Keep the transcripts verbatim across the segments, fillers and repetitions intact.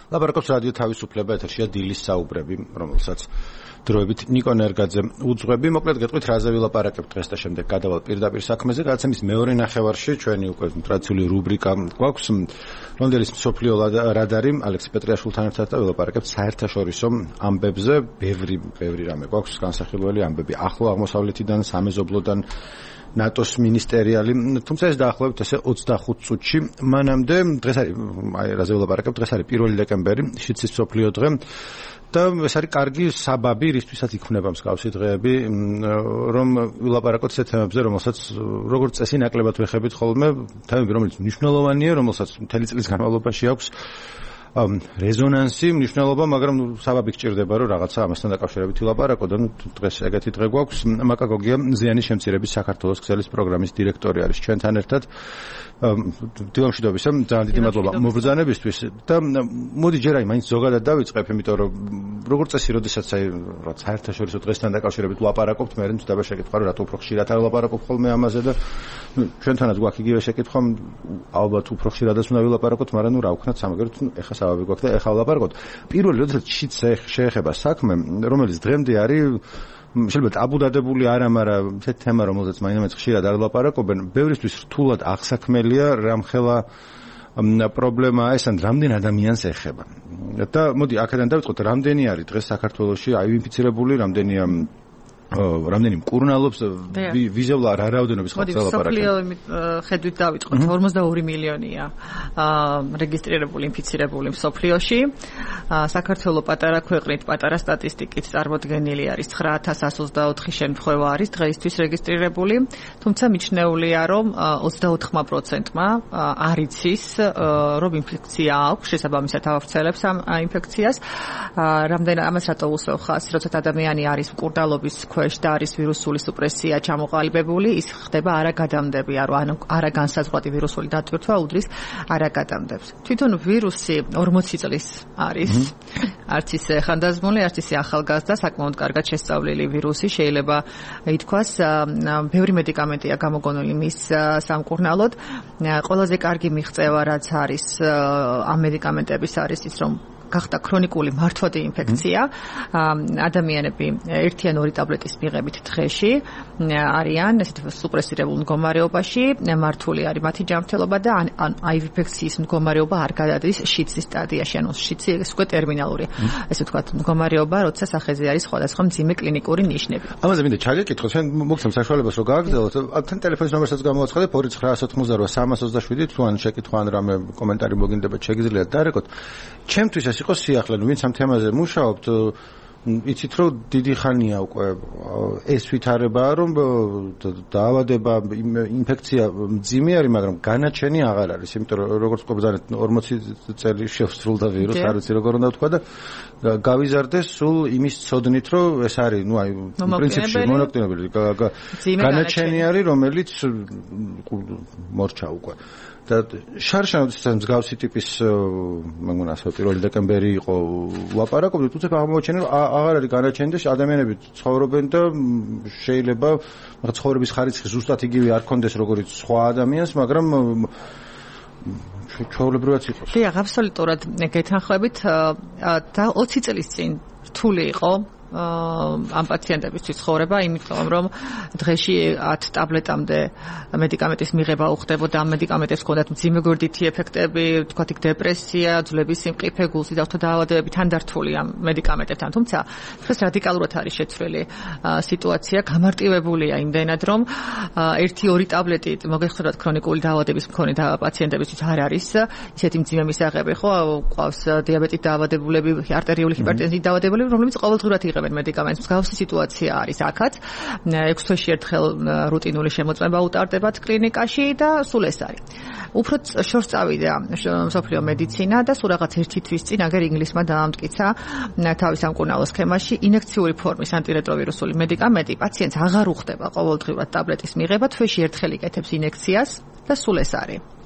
ლაპარაკობს რადიო თავისუფლება, ეთერშია დილის საუბრები, რომელსაც დროებით ნიკო ნერგაძე უძღვები. მოკლედ გეტყვით, რაზე ვილაპარაკებთ დღეს და შემდეგ გადავალ პირდაპირ საქმეზე. გადაცემის მეორე ნახევარში ჩვენი უკვე ტრადიციული რუბრიკა გვაქვს. ლონდონის მსოფლიო რადარი ალექსი პეტრიაშვილთან ერთად და ვილაპარაკებთ საერთაშორისო ამბებზე. ბევრი ბევრი რამე გვაქვს განსახილველი ამბები ახლო აღმოსავლეთიდან, სამეზობლოდან, ნატოს მინისტერიალი, თუმცა ეს დაახლოებით ესე ოცდახუთ წუთში. მანამდე დღეს არის, აი რაზე ვილაპარაკებთ, დღეს არის პირველი დეკემბერი, შიდსის მსოფლიო დღე. და ეს არის კარგი საბაბი, რისთვისაც იქმნება მსგავსი დღეები, რომ ვილაპარაკოთ ისეთ თემებზე, რომელსაც როგორც წესი ნაკლებად ვეხებით ხოლმე, თემები, რომელიც მნიშვნელოვანია, რომელსაც მთელი წლის განმავლობაში აქვს რეზონანსი, მნიშვნელობა, მაგრამ საბაბი გჭირდება, რომ რაღაცა ამასთან დაკავშირებით ვილაპარაკოთ. და დღეს ეგეთი დღე გვაქვს. მაკა გოგია ზიანის შემცირების საქართველოს ქსელის პროგრამის დირექტორი არის ჩვენთან ერთად. დილამშვიდობისა, ძალიან დიდი მადლობა მობრძანებისთვის და მოდი ჯერ აი მაინც ზოგადად დავიწყებ, იმიტომ რომ როგორც წესი, როდესაც აი რაც საერთაშორისო დღესთან დაკავშირებით ვლაპარაკობთ, მე მწდება შეკითხვა, რომ რატო უფრო ხშირად არ ვლაპარაკობ ხოლმე ამაზე და ჩვენთანაც გვაქვს იგივე შეკითხვა, ალბათ უფრო ხშირადაც უნდა ვილაპარაკოთ, მაგრამ ნუ რა ვქნათ, სამაგეროთ ეხა საბაბი გვაქვს და ეხა ვლაპარაკოთ. პირველი, როდესაც შიც შეეხება საქმე, რომელიც დღემდე არის შეიძლება ტაბუდადებული არა, მაგრამ ეს თემა, რომელზეც მაინც ხშირად არ ვლაპარაკობენ, ბევრისთვის რთულად აღსაქმელია, რამხელა პრობლემაა ეს, ან რამდენ ადამიანს ეხება. და მოდი აქედან დავიწყოთ, რამდენი არის დღეს საქართველოში აინფიცირებული, რამდენია რამდენი მკურნალობს, ვიზევლარ რა რაოდენობის ხალხს ელაპარაკებს. მოდი, მსოფლიო ხედვით დავიწყოთ, ორმოცდაორი მილიონია რეგისტრირებული ინფიცირებული მსოფლიოში. საქართველოს პატარა ქვეყნით, პატარა სტატისტიკით წარმოდგენილი არის ცხრა ათას ათს ოცდაოთხი შემთხვევა არის დღეისთვის რეგისტრირებული, თუმცა მიჩნეულია, რომ ოცდაოთხ პროცენტმა არ იცის, რომ ინფექცია აქვს, შესაბამისად ავრცელებს ამ ინფექციას. რამდენ ამას რატო უსვევ ხაზს, როცა ადამიანი არის მკურნალობის ქვეშ და არის ვირუსული სუპრესია ჩამოყალიბებული, ის ხდება არაგადამდები, ანუ არაგანსაზღვრადი ვირუსული დატვირთვა უდრის არაგადამდებს. თვითონ ვირუსი ორმოცი წლის არის, არც ისე ხანდაზმული, არც ისე ახალგაზრდა, საკმაოდ კარგად შესწავლილი ვირუსი, შეიძლება ითქვას, ბევრი მედიკამენტია გამოგონილი მის სამკურნალოდ. ყველაზე კარგი მიღწევა რაც არის ამ მედიკამენტების არის ის, რომ გახდა ქრონიკული მართვადი ინფექცია. ადამიანები ერთი ან ორი ტაბლეტის მიღებით დღეში არიან ესეთ სუპრესირებულ მდგომარეობაში, მართული არის მათი ჯანმრთელობა და ან აი ინფექციის მდგომარეობა არ გადადის შიდსის სტადიაში, ანუ შიდსი ეს უკვე ტერმინალური, ესე ვთქვათ, მდგომარეობა, როცა სახეზე არის სხვადასხვა მძიმე კლინიკური ნიშნები. ამაზე მინდა ჩაგეკითხო, ჩვენ მოგცემ საშუალებას რომ გააგრძელოთ, თან ტელეფონის ნომერსაც გამოვაცხადებ ორი ცხრა ოთხმოცდარვა სამას ოცდაშვიდი, თუ ან შეკითხვა ან რამე კომენტარი მოგინდებათ, შეგიძლიათ დაარეკოთ. ჩემთვის ეს იყო სიახლე, ნუ ვინც ამ თემაზე მუშაობთ, იცით რომ დიდი ხანია უკვე ეს ვითარებაა, რომ დაავადება, ინფექცია მძიმე არის, მაგრამ განაჩენი აღარ არის, იმიტომ რომ როგორც ყოფილად ორმოცი წელი შევსრულდა ვირუსი, არ ვიცი როგორ უნდა ვთქვა და გავიზარდეს სულ იმის ცოდნით, რომ ეს არის, ნუ აი პრინციპში მონოკლინებელი განაჩენი არის, რომელიც მორჩა უკვე. და შარშან მსგავსი ტიპის მეგონა ასე პირველი დეკემბერი იყო ლაპარაკობდი, თუმცა აღმოჩენილი რომ აღარ არის განაჩენი და ადამიანები ცხოვრობენ და შეიძლება ცხოვრების ხარისხი ზუსტად იგივე არ კონდეს როგორც სხვა ადამიანს, მაგრამ ჩვეულებრივად იყოს. დიახ, აბსოლუტურად გეთანხმებით და ოცი წლის წინ რთული იყო ამ პაციენტებისთვის ცხოვრება, იმიტომ რომ დღეში ათ ტაბლეტამდე მედიკამენტის მიღება უხდებოდა, ამ მედიკამენტებს ჰქონდათ მძიმე გვერდითი ეფექტები, თქვათ იქ დეპრესია, ძვლების სიმყიფე, გულსიდავთა დაავადებები, თანდართული ამ მედიკამენტებთან. თუმცა დღეს რადიკალურად არის შეცვლილი სიტუაცია, გამარტივებულია იმდენად, რომ ერთი ორი ტაბლეტი მოგეხსოვათ ქრონიკული დაავადების მქონე პაციენტებისთვის არ არის ისეთი მძიმე მისაღები, ხო, ყავს დიაბეტით დაავადებულები, არტერიული ჰიპერტენზიით დაავადებულები, რომლებიც ყოველდღურად იღებენ მედიკამენტს. მსგავსი სიტუაცია არის აქაც. ექვს თვეში ერთხელ რუტინული შემოწმება უტარდებათ კლინიკაში და სულ ეს არის. უფრო შორს წავიდა მსოფლიო მედიცინა და სულ რაღაც ერთი თვის წინ აგერ ინგლისმა დაამტკიცა თავის სამკურნალო სქემაში ინექციური ფორმის ანტირეტროვირუსული მედიკამენტი პაციენტს აღარ უხდება ყოველდღიურად ტაბლეტის მიღება, თვეში ერთხელ იკეთებს ინექციას და სულ ეს არის.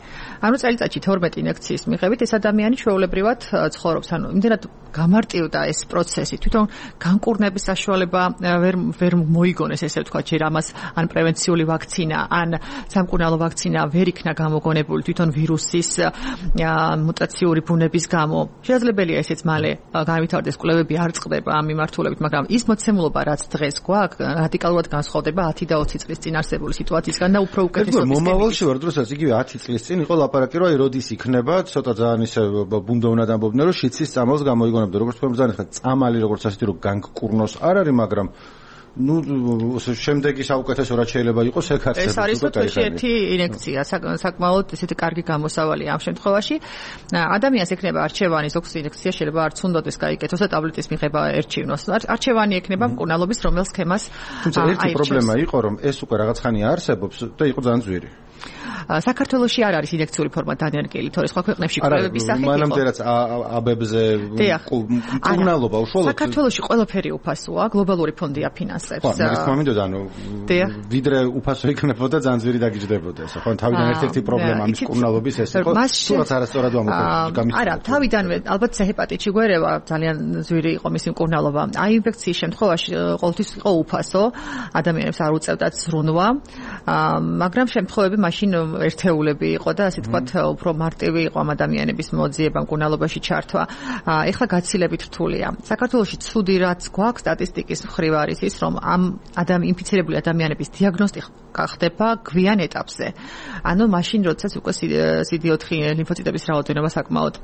ანუ წელიწადში თორმეტი ინიექციის მიღებით ეს ადამიანი ჩვეულებრივად ცხოვრობს. ანუ იმდენად გამარტივდა ეს პროცესი, თვითონ განკურნების საშუალება ვერ ვერ მოიგონეს, ესე ვთქვათ, ჯერ ამას ან პრევენციული ვაქცინა, ან სამკურნალო ვაქცინა ვერ იქნა გამოგონებული თვითონ ვირუსის მუტაციური ბუნების გამო. შესაძლებელია ესეც მალე განვითარდეს, კვლევები არ წყდება ამ მიმართულებით, მაგრამ ის მოცემულობა, რაც დღეს გვაქვს, რადიკალურად განსხვავდება ათი და ოცი წლის წინ არსებული სიტუაციისგან და უფრო უკეთესობის. მომავალში ვარ დროსაც იგივე ათი წლის წინ იყო ლაპარაკი, რომ როდის იქნება, ცოტა ძალიან ისე ბუნდოვნად ამბობდნენ, რომ შიცის წამალს გამოიგონებდა. როგორც თქვენ ბრძანეთ, წამალი როგორც ასეთი რომ განკურნოს არ არის, მაგრამ ну შემდეგი საუკეთესო რაც შეიძლება იყოს ეგ არის. ეს არის თვითონ ერთი ინიექცია, საკმაოდ ესეთი კარგი გამოსავალია ამ შემთხვევაში. ადამიანს ექნება არჩევანი, ზოგს ინიექცია შეიძლება არც უნდადეს გაიკეთოს და ტაბლეტის მიღება ერჩივნოს. არჩევანი ექნება მკურნალობის რომელ სქემას თუმცა ერთი პრობლემა იყო, რომ ეს უკვე რაღაც ხანია არსებობს და იყო ძალიან ძვირი. საქართველოში არ არის ინიექციური ფორმა დანერგილი, თორე სხვა ქვეყნებში კვლევების სახით იყო. მანამდე რაც აბებზე მკურნალობა უშუალოდ საქართველოში ყველაფერი უფასოა, გლობალური ფონდი აფინანსებს. ხო, მაგის მომინდოდა, ანუ ვიდრე უფასო იქნებოდა, ძალიან ძვირი დაგიჯდებოდა ეს. ხო, თავიდან ერთ-ერთი პრობლემა ამის მკურნალობის ეს იყო. თუნდაც არასწორად ვამოწევთ. არა, თავიდანვე ალბათ ჰეპატიტი გვერევა ძალიან ძვირი იყო მისი მკურნალობა. აი ინფექციის შემთხვევაში ყოველთვის იყო უფასო, ადამიანებს არ უწევდათ ზრუნვა, მაგრამ შემთხვევები მაშინ ერთეულები იყო და ასე თქვათ უფრო მარტივი იყო ამ ადამიანების მოძიება მკურნალობაში ჩართვა. ეხლა გაცილებით რთულია. საქართველოში ცუდი რაც გვაქვს სტატისტიკის მხრივ არის ის, რომ ამ ადამიან ინფიცირებული ადამიანების დიაგნოსტიკა ხდება გვიან ეტაპზე. ანუ მაშინ როდესაც უკვე სი დი ოთხი ლიმფოციტების რაოდენობა საკმაოდ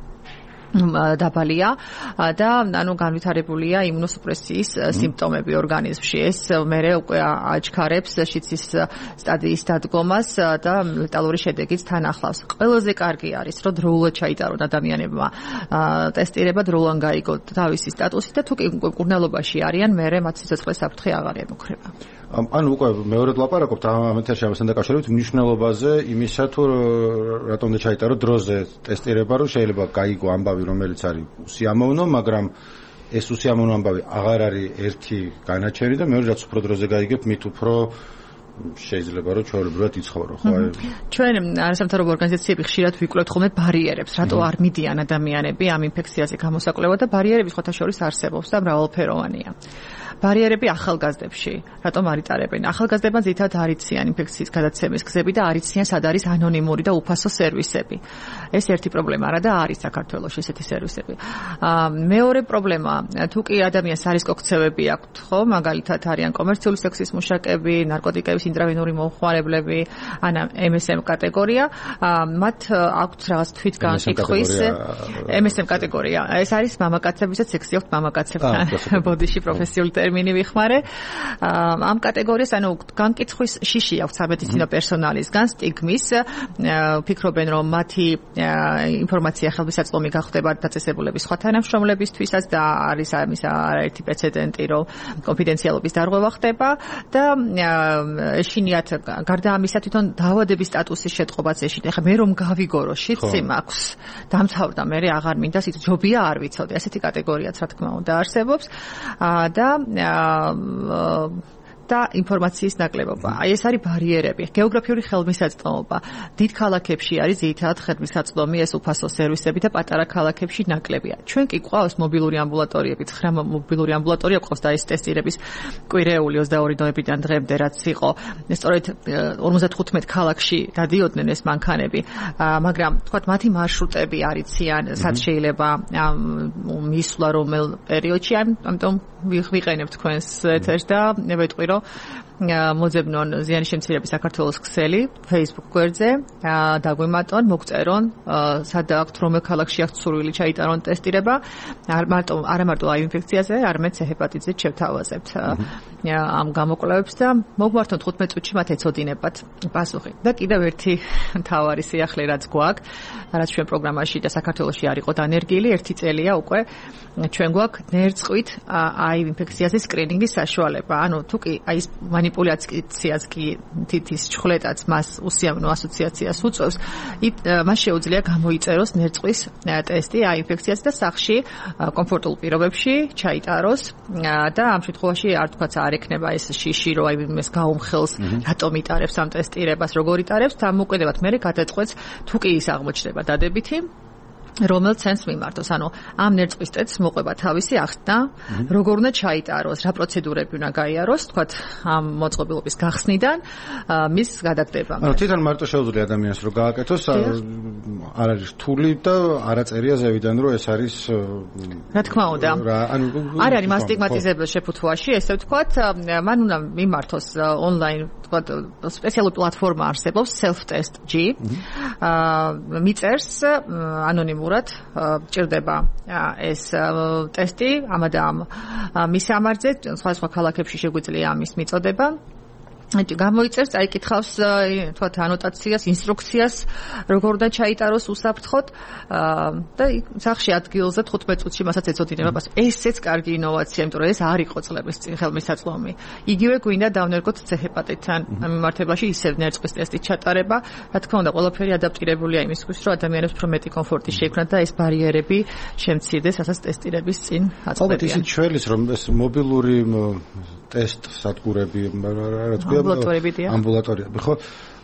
დაბალია და ანუ განვითარებულია იმუნოსუპრესიის სიმპტომები ორგანიზმში. ეს მერე უკვე აჩქარებს შიცის სტადიის დადგომას და ლეტალური შედეგიც თან ახლავს. ყველაზე კარგი არის, რომ დროულად ჩაიტარონ ადამიანებმა ტესტირება, დროულად გაიგო თავისი სტატუსი და თუ კი მკურნალობაში არიან, მერე მათ სიცოცხლის საფრთხე აღარ ემუქრება. ანუ უკვე მეორედ ლაპარაკობთ ამ ეთერში ამასთან დაკავშირებით მნიშვნელობაზე იმისა, თუ რატომ და ჩაიტარო დროზე ტესტირება, რომ შეიძლება გაიგო ამბავი, რომელიც არის უსიამოვნო, მაგრამ ეს უსიამოვნო ამბავი აღარ არის ერთი განაჩენი და მეორე რაც უფრო დროზე გაიგებ, მით უფრო შეიძლება რომ ჩვეულებრივად იცხოვრო, ხო? ჩვენ არასამთავრობო ორგანიზაციები ხშირად ვიკვლევთ ხოლმე ბარიერებს, რატო არ მიდიან ადამიანები ამ ინფექციაზე გამოსაკვლევად და ბარიერები სხვათა შორის არსებობს და მრავალფეროვანია. ბარიერები ახალგაზრდებში, რატომ არ იტარებენ? ახალგაზრდებმა ძირითადად არ იციან ინფექციის გადაცემის გზები და არ იციან სად არის ანონიმური და უფასო სერვისები. ეს ერთი პრობლემა არა და არის საქართველოში ესეთი სერვისები. მეორე პრობლემა, თუ კი ადამიანს არისკო ქცევები აქვთ, ხო, მაგალითად არიან კომერციული სექსის მუშაკები, ნარკოტიკების ინტრავენური მომხმარებლები, ან ემ ეს ემ კატეგორია, მათ აქვთ რაღაც თვითგანკითხვის ემ ეს ემ კატეგორია. ეს არის მამაკაცებისაც სექსი აქვთ მამაკაცებთან. ბოდიში პროფესიული ტერმინი ვიხმარე. ამ კატეგორიას ანუ განკითხვის შიში აქვს სამედიცინო პერსონალისგან, სტიგმის, ფიქრობენ რომ მათი ინფორმაცია ხელმისაწვდომი გახდება დაწესებულების სხვა თანამშრომლებისთვისაც და არის ამის არაერთი პრეცედენტი, რომ კონფიდენციალობის დარღვევა ხდება და ეშინიათ გარდა ამისა თვითონ დაავადების სტატუსის შეტყობაც ეშინია. ხა მე რომ გავიგო რომ შიცი მაქვს, დამთავრდა, მე აღარ მინდა სიტ ჯობია არ ვიცოდე. ასეთი კატეგორიაც რა თქმა უნდა არსებობს და და ინფორმაციის ნაკლებობა. აი ეს არის ბარიერები, გეოგრაფიული ხელმისაწვდომობა. დიდ ქალაქებში არის ძირითადად ხელმისაწვდომი ეს უფასო სერვისები და პატარა ქალაქებში ნაკლებია. ჩვენ კი გვყავს მობილური ამბულატორიები, ცხრა მობილური ამბულატორია გვყავს და ეს ტესტირების კვირეული ოცდაორი ნოემბრიდან დღემდე რაც იყო. სწორედ ორმოცდათხუთმეტ ქალაქში დადიოდნენ ეს მანქანები, მაგრამ თქვათ მათი მარშრუტები არ იციან, სად შეიძლება მისვლა რომელ პერიოდში, ამიტომ ვიყენებ თქვენს ეთერს და ვეტყვი რომ მოძებნონ ზიანის შემცირების საქართველოს ქსელი Facebook გვერდზე, დაგვემატონ, მოგწერონ, სად აქვთ რომელ ქალაქში აქვთ სურვილი ჩაიტარონ ტესტირება, არ მარტო არა მარტო აი ინფექციაზე, არამედ ჰეპატიტზე შევთავაზებთ ამ გამოკვლევებს და მოგმართონ თხუთმეტ წუთში მათ ეცოდინებათ პასუხი. და კიდევ ერთი მთავარი სიახლე რაც გვაქვს, რაც ჩვენ პროგრამაში და საქართველოში არ იყო დანერგილი, ერთი წელია უკვე ჩვენ გვაქვს ნერწყვით აი ინფექციაზე სკრინინგის საშუალება. ანუ თუ კი აი მანიპულაციას კი თითის ჩხლეტაც მას უსიამოვნო ასოციაციას უწევს, მას შეუძლია გამოიწეროს ნერწყვის ტესტი აი ინფექციაზე და სახლში კომფორტულ პირობებში ჩაიტაროს და ამ შემთხვევაში არ თქვაც არ ექნება ეს შიში, რომ აი იმეს გაუმხელს, რატომ იტარებს ამ ტესტირებას, როგორ იტარებს, დამოუკიდებლად მე გადაწყვეტს თუ კი ის აღმოჩნდება დადებითი რომელიც სენს მიმართოს, ანუ ამ ნერწყვის ტესტს მოყვება თავისი ახსნა, როგორ უნდა ჩაიტაროს, რა პროცედურები უნდა გაიაროს, თქვათ ამ მოწყობილობის გახსნიდან მის გადაგდება. ანუ თვითონ მარტო შეუძლია ადამიანს რომ გააკეთოს, არ არის რთული და არ აწერია ზევიდან რომ ეს არის რა თქმა უნდა. არ არის მასტიგმატიზებელ შეფუთვაში, ესე ვთქვათ, მან უნდა მიმართოს ონლაინ, თქვათ, სპეციალური პლატფორმა არსებობს self-test.g. მიწერს ანონიმურ ჭირდება ეს ტესტი ამადამ მის ამარძე სხვა სხვა ქალაქებში შეგვიძლია ამის მიწოდება გამოიწერს, აიკითხავს თქვათ ანოტაციას, ინსტრუქციას, როგორ უნდა ჩაიტაროს უსაფრთხოდ და სახში ადგილზე თხუთმეტ წუთში მასაც ეწოდინება. ესეც კარგი ინოვაცია, იმიტომ რომ ეს არ იყო წლების წინ ხელმისაწვდომი. იგივე გვინდა დავნერგოთ ცეჰეპატიტთან მიმართებაში ისევ ნერწყვის ტესტის ჩატარება. რა თქმა უნდა, ყველაფერი ადაპტირებულია იმისთვის, რომ ადამიანებს უფრო მეტი კომფორტი შეექმნათ და ეს ბარიერები შემცირდეს, რასაც ტესტირების წინ აწყდებიან. ალბათ ისიც ჩვეულის რომ ეს მობილური ტესტ სადგურები რა თქმა ამბულატორიებია. ამბულატორიები, ხო?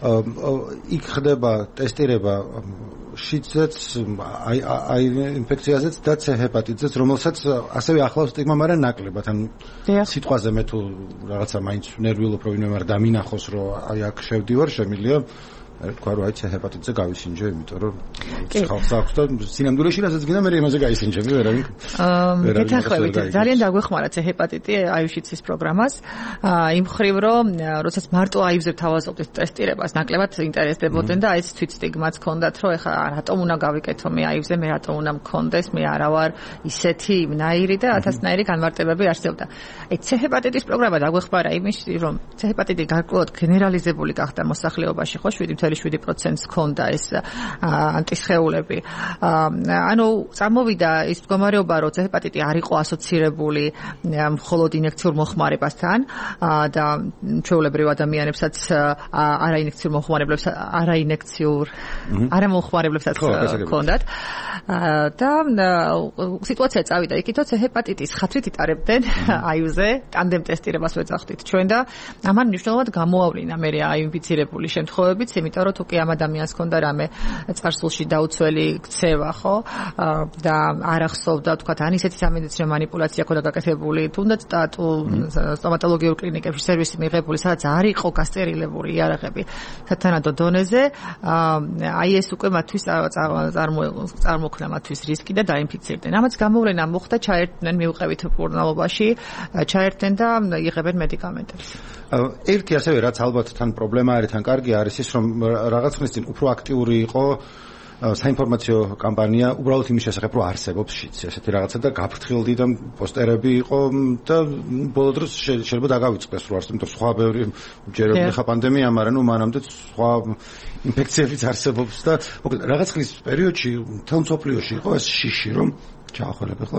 იქ ხდება ტესტირება შიდზეც, აი აი ინფექციაზეც და ცეჰეპატიტზეც, რომელსაც ასევე ახლავს სტიგმა, მაგრამ ნაკლებად. ან სიტყვაზე მე თუ რაღაცა მაინც ნერვიულობ რომ ვინმე არ დამინახოს, რომ აი აქ შევდივარ, შემიძლია თქვა რომ აი ცეჰეპატიტზე გავისინჯე, იმიტომ რომ ხალხს აქვს და სინამდვილეში რასაც გინდა მე იმაზე გაისინჯები, ვერავინ. აა გეთანხმებით, ძალიან დაგვეხმარა ცეჰეპატიტი აიუშიცის პროგრამას. იმ მხრივ რომ როდესაც მარტო აივზე თავაზობდით ტესტირებას, ნაკლებად ინტერესდებოდნენ და ეს თვით სტიგმაც ჰქონდათ, რომ ეხლა რატომ უნდა გავიკეთო მე აივზე, მე რატომ უნდა მქონდეს, მე არა ვარ ისეთი იმნაირი და ათასნაირი განმარტებები არსებობდა. აი ცეჰეპატიტის პროგრამა დაგვეხმარა იმის, რომ ცეჰეპატიტი გარკვეულად გენერალიზებული გახდა მოსახლეობაში, ხო, შვიდი შვიდი პროცენტს ჰქონდა ეს ანტისხეულები. ანუ წამოვიდა ის მდგომარეობა, რომ ცეჰეპატიტი არ იყო ასოცირებული მხოლოდ ინექციურ მოხმარებასთან და ჩვეულებრივ ადამიანებსაც არაინექციურ მოხმარებლებს არაინექციურ არამოხმარებლებსაც ჰქონდათ. და სიტუაცია წავიდა იქით, რომ ცეჰეპატიტის ხათვით იტარებდნენ აიუზე ტანდემ ტესტირებას ვეძახდით ჩვენ და ამან მნიშვნელოვნად გამოავლინა მე აინფიცირებული შემთხვევებიც, იმიტომ რომ თუ კი ამ ადამიანს ჰქონდა რამე წარსულში დაუცველი ქცევა, ხო? და არ ახსოვდა, თქვათ, ან ისეთი სამედიცინო манипуляცია ქონდა გაკეთებული, თუნდაც სტატუ სტომატოლოგიურ კლინიკებში სერვისი მიღებული, სადაც არ იყო გასტერილებული იარაღები სათანადო დონეზე, აი ეს უკვე მათთვის წარმოქმნა მათთვის რისკი და დაინფიცირდნენ. ამაც გამოვლენა მოხდა, ჩაერთდნენ მიუყევით მკურნალობაში, ჩაერთდნენ და იღებენ მედიკამენტებს. ერთი ასევე რაც ალბათ თან პრობლემა არის, თან კარგი არის ის, რომ რაღაც ხნის წინ უფრო აქტიური იყო საინფორმაციო კამპანია უბრალოდ იმის შესახებ, რომ არსებობს შიც ესეთი რაღაცა და გაფრთხილდი და პოსტერები იყო და ბოლო დროს შეიძლება დაგავიწყდეს, რომ არსებობს სხვა ბევრი ჯერები ხა პანდემია, მაგრამ ნუ მანამდე სხვა ინფექციებიც არსებობს და მოკლედ რაღაც ხნის პერიოდში თელ მსოფლიოში იყო ეს შიში, რომ ჩაახვალებ ახლა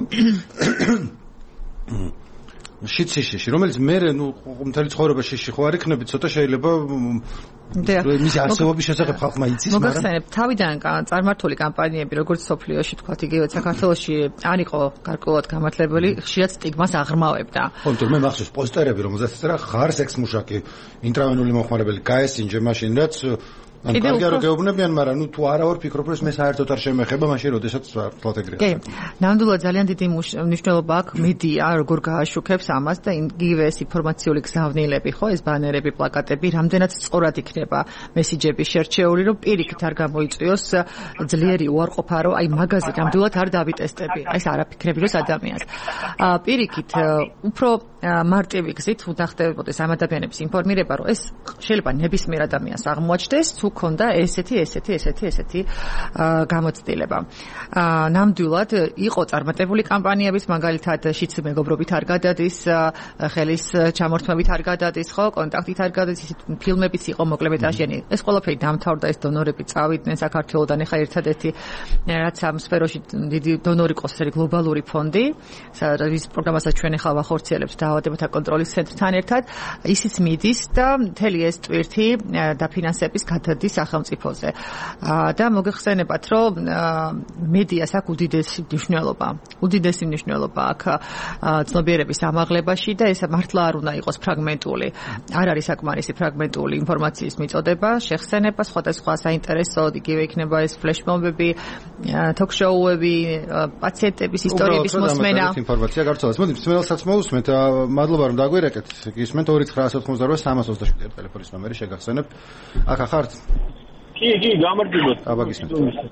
შიცი შიში, რომელიც მე ნუ მთელი ცხოვრება შიში ხო არ იქნები, ცოტა შეიძლება მისი არსებობის შესახებ ხალხმა იცის, მაგრამ მოგახსენებ, თავიდან წარმართული კამპანიები, როგორც სოფლიოში, თქვათ, იგივე საქართველოში არ იყო გარკვეულად გამართლებული, ხშირად სტიგმას აღრმავებდა. ხო, თუმცა მე მახსოვს პოსტერები, რომელზეც ეწერა ხარ სექს მუშაკი, ინტრავენული მოხმარებელი, გაესინჯე მაშინ, რაც ან კარგია რომ გეუბნებიან, მაგრამ ნუ თუ არა ვარ ფიქრობ, რომ მე საერთოდ არ შემეხება, მაშინ როდესაც ვთქვათ ეგრეა. კი. ნამდვილად ძალიან დიდი მნიშვნელობა აქვს მედია, როგორ გააშუქებს ამას და იგივე ეს ინფორმაციული გზავნილები, ხო, ეს ბანერები, პლაკატები, რამდენად სწორად იქნება მესიჯები შერჩეული, რომ პირიქით არ გამოიწვიოს ძლიერი უარყოფა, რომ აი მაგაზე ნამდვილად არ დავიტესტები. აი ეს არაფიქრებილოს ადამიანს. პირიქით უფრო მარტივი გზით უნდა ხდებოდეს ამ ადამიანების ინფორმირება, რომ ეს შეიძლება ნებისმიერ ადამიანს აღმოაჩნდეს, თუ ქონდა ესეთი, ესეთი, ესეთი, ესეთი გამოცდილება. ნამდვილად იყო წარმატებული კამპანიებიც, მაგალითად შიც მეგობრობით არ გადადის, ხელის ჩამორთმებით არ გადადის, ხო, კონტაქტით არ გადადის, ფილმებიც იყო მოკლემეტრაჟიანი. ეს ყველაფერი დამთავრდა, ეს დონორები წავიდნენ საქართველოდან, ეხა ერთადერთი რაც ამ სფეროში დიდი დონორი ყავს, ეს არის გლობალური ფონდი, რის პროგრამასაც ჩვენ ახლა ვახორციელებთ დაავადებათა კონტროლის ცენტრთან ერთად, ისიც მიდის და მთელი ეს ტვირთი დაფინანსების გადადის რუსეთის სახელმწიფოზე. და მოგეხსენებათ, რომ მედიას აქვს უდიდესი მნიშვნელობა. უდიდესი მნიშვნელობა აქვს ცნობიერების ამაღლებაში და ეს მართლა არ უნდა იყოს ფრაგმენტული. არ არის საკმარისი ფრაგმენტული ინფორმაციის მიწოდება, შეხსენება, სხვადასხვა საინტერესო, იგივე იქნება ეს ფლეშმობები, თოქ-შოუები, პაციენტების ისტორიების მოსმენა. ინფორმაცია გავრცელდეს. მოდი, მსმენელსაც მოусმენთ. მადლობა რომ დაგვირეკეთ. ისმენთ ორი ცხრა ათი ოცდაოთხი სამას ოცდაშვიდი ტელეფონის ნომერი შეგახსენებ. აქ ახართ? კი, კი, გამარჯობათ. აბაგისმენთ.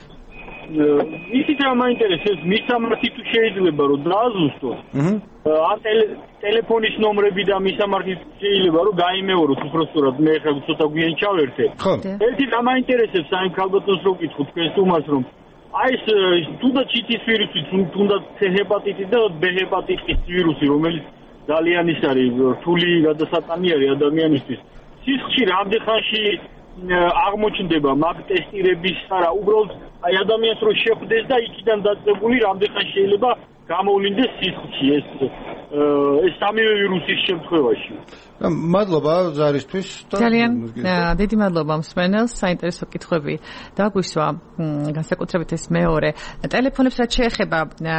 ისიც რა მაინტერესებს, მისამართი თუ შეიძლება რომ დააზუსტო. აჰა. ან ტელეფონის ნომრები და მისამართი შეიძლება რომ გაიმეოროთ უბრალოდ მე ხა ცოტა გვიან ჩავერთე. ხო. ერთი რა მაინტერესებს აი ქალბატონს რო გითხოთ თქვენს თუმას რომ აი ეს თუნდაც ჩიტის ვირუსი, თუნდაც C ჰეპატიტი და B ჰეპატიტის ვირუსი, რომელიც ძალიან ის არის რთული გადასატანი არის ადამიანისთვის. სისხლში რამდენ ხანში აღმოჩნდება მაგ ტესტირების არა უბრალოდ აი ადამიანს რო შეხვდეს და იქიდან დაწყებული რამდენ ხანში შეიძლება გამოვლინდეს სისხლში ეს ეს სამივე ვირუსის შემთხვევაში. მადლობა ზარისთვის და ძალიან დიდი მადლობა მსმენელს, საინტერესო კითხვები დაგვისვა, განსაკუთრებით ეს მეორე. ტელეფონებს რაც შეეხება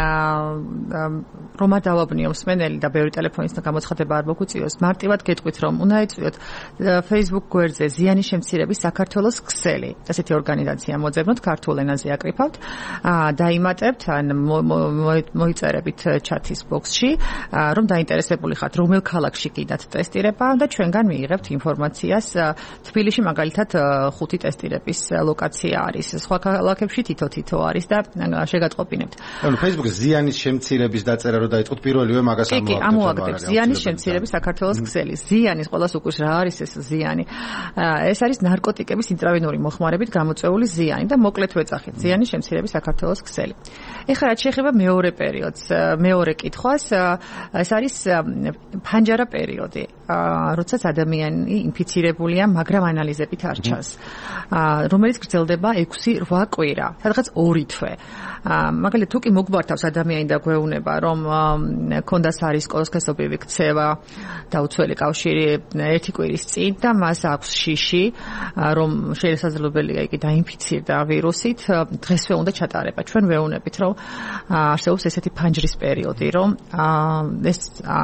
რომ არ დავაბნიო მსმენელი და ბევრი ტელეფონის გამოცხადება არ მოგვიწიოს, მარტივად გეტყვით რომ უნდა იწვიოთ Facebook გვერდზე ზიანის შემცირების საქართველოს ქსელი. ესეთი ორგანიზაცია მოძებნოთ, ქართულ ენაზე აკრიფავთ, დაიმატებთ ან მოიწერებით ჩათის ბოქსში, რომ დაინტერესებული ხართ რომელ ქალაქში კიდათ ტესტირება და ჩვენგან მიიღებთ ინფორმაციას. თბილისში მაგალითად ხუთი ტესტირების ლოკაცია არის, სხვა ქალაქებში თითო-თითო არის და შეგატყობინებთ. ანუ Facebook-ზე ზიანის შემცირების დაწერა რომ დაიწყოთ პირველივე მაგას ამოაგდეთ. კი, ამოაგდეთ ზიანის შემცირების საქართველოს ქსელი. ზიანის ყველას უკვე რა არის ეს ზიანი? ეს არის ნარკოტიკების ინტრავენური მოხმარებით გამოწვეული ზიანი და მოკლედ ვეძახით ზიანის შემცირების საქართველოს ქსელი. ეხლა რაც შეეხება მეორე პერიოდს, მეორე კითხვას, ეს არის ფანჯარა პერიოდი. როდესაც ადამიანი ინფიცირებულია, მაგრამ ანალიზებით არ ჩანს, რომელიც გრძელდება ექვსი რვა კვირა, სადღაც ორი თვე. მაგალითად, თუ კი მოგვართავს ადამიანი და გვეუბნება, რომ ქონდა სარისკოს სქესობრივი ქცევა და უცველი კავშირი ერთი კვირის წინ და მას აქვს შიში, რომ შესაძლებელია იგი დაინფიცირდა ვირუსით, დღესვე უნდა ჩატარება. ჩვენ ვეუბნებით, რომ არსებობს ესეთი ფანჯრის პერიოდი, რომ ეს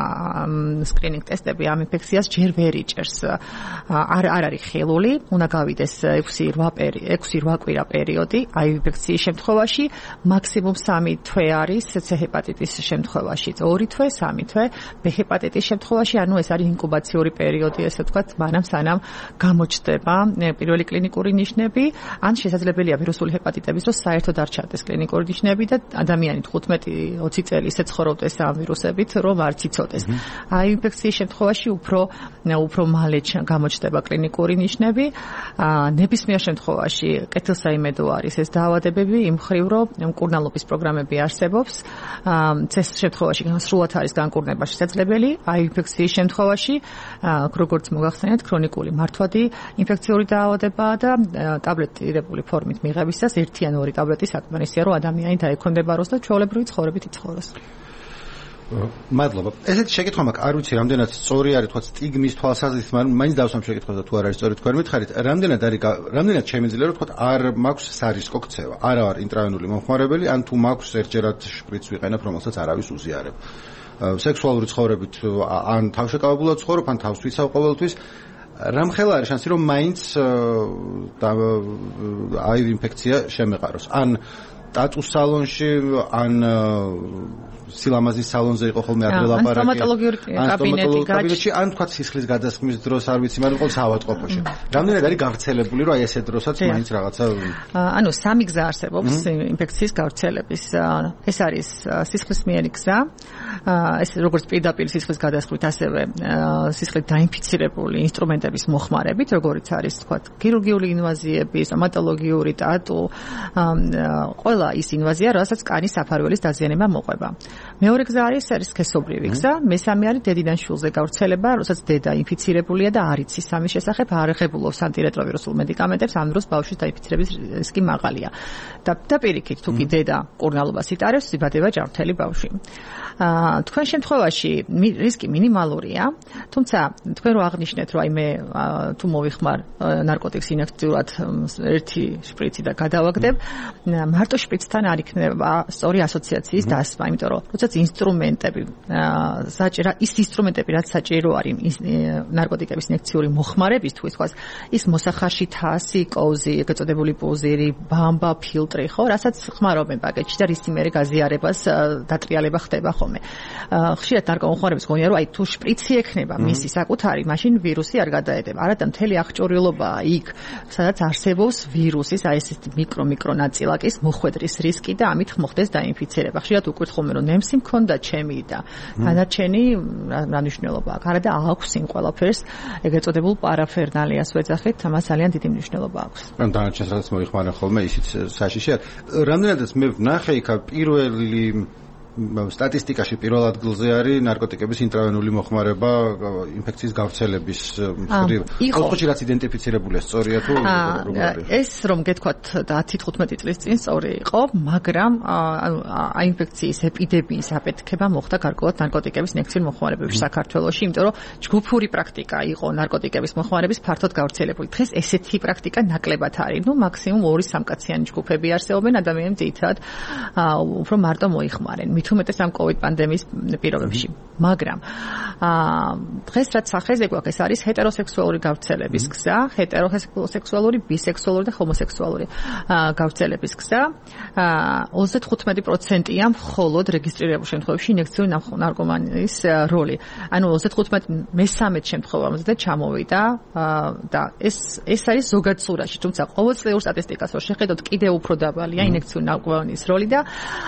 სკრინინგ ტესტები ამ ინფექციას ჯერ ვერ იჭერს. არ არ არის ხელული, უნდა გავიდეს ექვსი რვა კვირა პერიოდი, აი ინფექციის შემთხვევაში მაქსიმუმ სამი თვე არის C ჰეპატიტის შემთხვევაში, ორი თვე, სამი თვე, B ჰეპატიტის შემთხვევაში, ანუ ეს არის ინკუბაციური პერიოდი, ესე ვთქვათ, მანამ სანამ გამოჩნდება პირველი კლინიკური ნიშნები, ან შესაძლებელია ვირუსული ჰეპატიტების დროს საერთოდ არ ჩანდეს კლინიკური ნიშნები და ადამიანი თხუთმეტი ოცი წელი ისე ცხოვრობს ამ ვირუსებით, რომ არც იცოდეს. აი ინფექციის შემთხვევაში უფრო უფრო მალე გამოჩნდება კლინიკური ნიშნები. ნებისმიერ შემთხვევაში კეთილსაიმედო არის ეს დაავადებები, იმ მხრივ რომ მკურნალობის პროგრამები არსებობს. ეს შემთხვევაში სრულად არის განკურნება შესაძლებელი. აი ინფექციის შემთხვევაში, როგორც მოგახსენეთ, ქრონიკული მართვადი ინფექციური დაავადებაა და ტაბლეტირებული ფორმით მიღებისას ერთი ან ორი ტაბლეტი საკმარისია, რომ ადამიანი დაექვემდებაროს და ჩვეულებრივი ცხოვრებით იცხოვროს. მადლობა. ესეთი შეკითხვა მაქვს, არ ვიცი რამდენად სწორი არის, თქვა სტიგმის თვალსაზრისით, მაგრამ მაინც დავსვამ შეკითხვას და თუ არ არის სწორი თქვენ მითხარით, რამდენად არის რამდენად შემიძლია რომ თქვა არ მაქვს სარისკო ქცევა, არა არ ინტრავენული მომხმარებელი, ან თუ მაქვს ერთჯერად შპრიცს ვიყენებ, რომელსაც არავის უზიარებ. სექსუალური ცხოვრებით ან თავშეკავებულად ცხოვრობ, ან თავს ვიცავ ყოველთვის. რამხელა არის შანსი რომ მაინც აივ ინფექცია შემეყაროს. ან ტატუს სალონში, ან სილამაზის სალონზე იყო ხოლმე ადრე ლაპარაკი. ან სტომატოლოგიური კაბინეტი, ან თქვა სისხლის გადასხმის დროს არ ვიცი, მაგრამ ყოველ საავადმყოფოში. რამდენად არის გავრცელებული, რომ აი ესე დროსაც მაინც რაღაცა ანუ სამი გზა არსებობს ინფექციის გავრცელების. ეს არის სისხლისმიერი გზა. ეს როგორც პირდაპირ სისხლის გადასხმით, ასევე სისხლით დაინფიცირებული ინსტრუმენტების მოხმარებით, როგორც არის თქვა ქირურგიული ინვაზიები, სტომატოლოგიური ტატუ, ყველა ყველა ის ინვაზია, რასაც კანის საფარველის დაზიანება მოყვება. მეორე გზა არის არის სქესობრივი გზა, მესამე არის დედიდან შვილზე გავრცელება, როცა დედა ინფიცირებულია და არ იცის ამის შესახებ, არ აღებულობს ანტირეტროვირუსულ მედიკამენტებს, ამ დროს ბავშვის დაინფიცირების რისკი მაღალია. და და პირიქით, თუ კი დედა კურნალობას იტარებს, იბადება ჯანმრთელი ბავშვი. აა თქვენ შემთხვევაში რისკი მინიმალურია, თუმცა თქვენ რო აღნიშნეთ, რომ აი მე თუ მოვიხმარ ნარკოტიკს ინექციურად ერთი შპრიცი და გადავაგდებ, მარტო შპრიცთან არ იქნება სწორი ასოციაციის დასმა, იმიტომ რომ როდესაც ინსტრუმენტები საჭირო ის ინსტრუმენტები რაც საჭირო არის ნარკოტიკების ინექციური მოხმარებისთვის, თქვა ის მოსახარში თასი, კოვზი, ეგეწოდებული პუზირი, ბამბა, ფილტრი, ხო, რასაც ხმარობენ პაკეტში და რის იმერე გაზიარებას დატრიალება ხდება ხოლმე. ხშირად ნარკომოხმარების გონია რომ აი თუ შპრიცი ექნება მისი საკუთარი, მაშინ ვირუსი არ გადაედება. არადა მთელი აღჭურვილობაა იქ, სადაც არსებობს ვირუსის აი ეს მიკრო მიკრო ნაწილაკის მოხვედრის რისკი და ამით მოხდეს დაინფიცირება. ხშირად უკვირთ ხოლმე რომ ნემსი მქონდა ჩემი და დანარჩენი რა მნიშვნელობა აქვს? არა და აქვს იმ ყველაფერს ეგრეთ წოდებულ პარაფერნალიას ვეძახით, ამას ძალიან დიდი მნიშვნელობა აქვს. ან დანარჩენს რაც მოიხმარენ ხოლმე ისიც საშიშია. რამდენადაც მე ვნახე იქ პირველი სტატისტიკაში პირველ ადგილზე არის ნარკოტიკების ინტრავენული მოხმარება ინფექციის გავრცელების მხრივ. ოთხი რაც იდენტიფიცირებულია სწორია თუ როგორ არის? ეს რომ გეთქვათ ათი თხუთმეტი წლის წინ სწორი იყო, მაგრამ აი ინფექციის ეპიდემიის აფეთქება მოხდა გარკვეულად ნარკოტიკების ინექციური მოხმარებებში საქართველოში, იმიტომ რომ ჯგუფური პრაქტიკა იყო ნარკოტიკების მოხმარების ფართოდ გავრცელებული. დღეს ესეთი პრაქტიკა ნაკლებად არის. ნუ მაქსიმუმ ორი სამკაციანი ჯგუფები არსებობენ, ადამიანები ძირითადად უფრო მარტო მოიხმარენ. მით უმეტეს ამ კოვიდ პანდემიის პირობებში. მაგრამ აა დღეს რაც სახეზე გვაქვს, ეს არის ჰეტეროსექსუალური გავრცელების გზა, ჰეტეროსექსუალური, ბისექსუალური და ჰომოსექსუალური გავრცელების გზა. აა ოცდათხუთმეტი პროცენტია მხოლოდ რეგისტრირებულ შემთხვევებში ინექციური ნარკომანიის როლი. ანუ ოცდათხუთმეტი მესამედ შემთხვევამდე ჩამოვიდა და ეს ეს არის ზოგად სურათში, თუმცა ყოველწლიურ სტატისტიკას რო შეხედოთ, კიდევ უფრო დაბალია ინექციური ნარკომანიის როლი და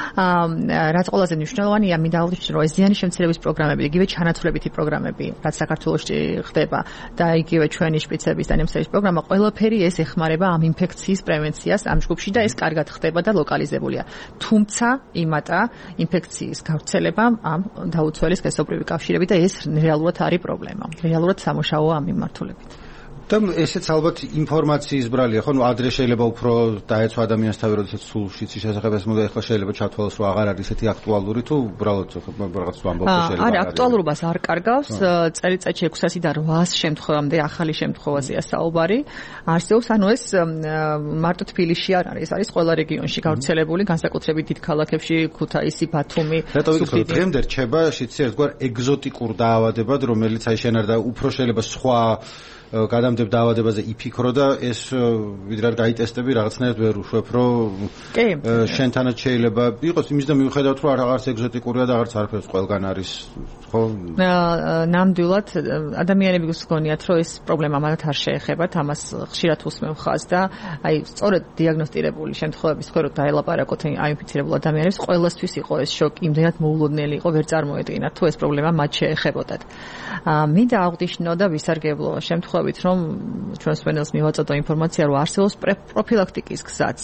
აა რაც ყველაზე მნიშვნელოვანია, მინდა აღვნიშნო, რომ ეს ზიანის შემცირების პროგრამები, იგივე ჩანაცვლებითი პროგრამები, რაც საქართველოში ხდება და იგივე ჩვენი შპიცების და ნემსების პროგრამა, ყველაფერი ეს ეხმარება ამ ინფექციის პრევენციას ამ ჯგუფში და ეს კარგად ხდება და ლოკალიზებულია. თუმცა იმატა ინფექციის გავრცელება ამ დაუცველი სქესობრივი კავშირები და ეს რეალურად არის პრობლემა. რეალურად სამუშაოა ამ მიმართულებით. და ესეც ალბათ ინფორმაციის ბრალია, ხო, ნუ ადრე შეიძლება უფრო დაეცვა ადამიანს თავი, როდესაც სულ შიცის შესახებ ეს მოდა, ახლა შეიძლება ჩათვალოს, რომ აღარ არის ესეთი აქტუალური თუ უბრალოდ რაღაც ვამბობ შეიძლება. არა, აქტუალურობას არ კარგავს, წელიწადში ექვსასი და რვასი შემთხვევამდე ახალი შემთხვევაზეა საუბარი. არსებობს, ანუ ეს მარტო თბილისში არ არის, არის ყველა რეგიონში გავრცელებული, განსაკუთრებით დიდ ქალაქებში, ქუთაისი, ბათუმი. რატო ვიკითხავ, დღემდე რჩება შიცი ერთგვარ ეგზოტიკურ დაავადებად, რომელიც აი შენ არ და უფრო შეიძლება სხვა გადამდებ დაავადებაზე იფიქრო და ეს ვიდრე არ გაიტესტები რაღაცნაირად ვერ უშვებ, რომ შენთანაც შეიძლება იყოს იმის და მიუხედავად რომ რაღაც ეგზოტიკურია და რაღაც არაფერს ყველგან არის, ხო? ნამდვილად ადამიანები გსგონიათ, რომ ეს პრობლემა მათთ არ შეეხებათ, ამას ხშირად უსმევ ხაზს და აი სწორედ დიაგნოსტირებული შემთხვევების ხო რომ დაელაპარაკოთ აინფიცირებულ ადამიანებს, ყველასთვის იყო ეს შოკი, იმდენად მოულოდნელი იყო, ვერ წარმოედგინათ თუ ეს პრობლემა მათ შეეხებოდათ. მინდა აღვნიშნო და ვისარგებლო შემთხვევაში რომ ჩვენს ვენელს მივაწოდო ინფორმაცია, რომ არსებობს პროფილაქტიკის გზაც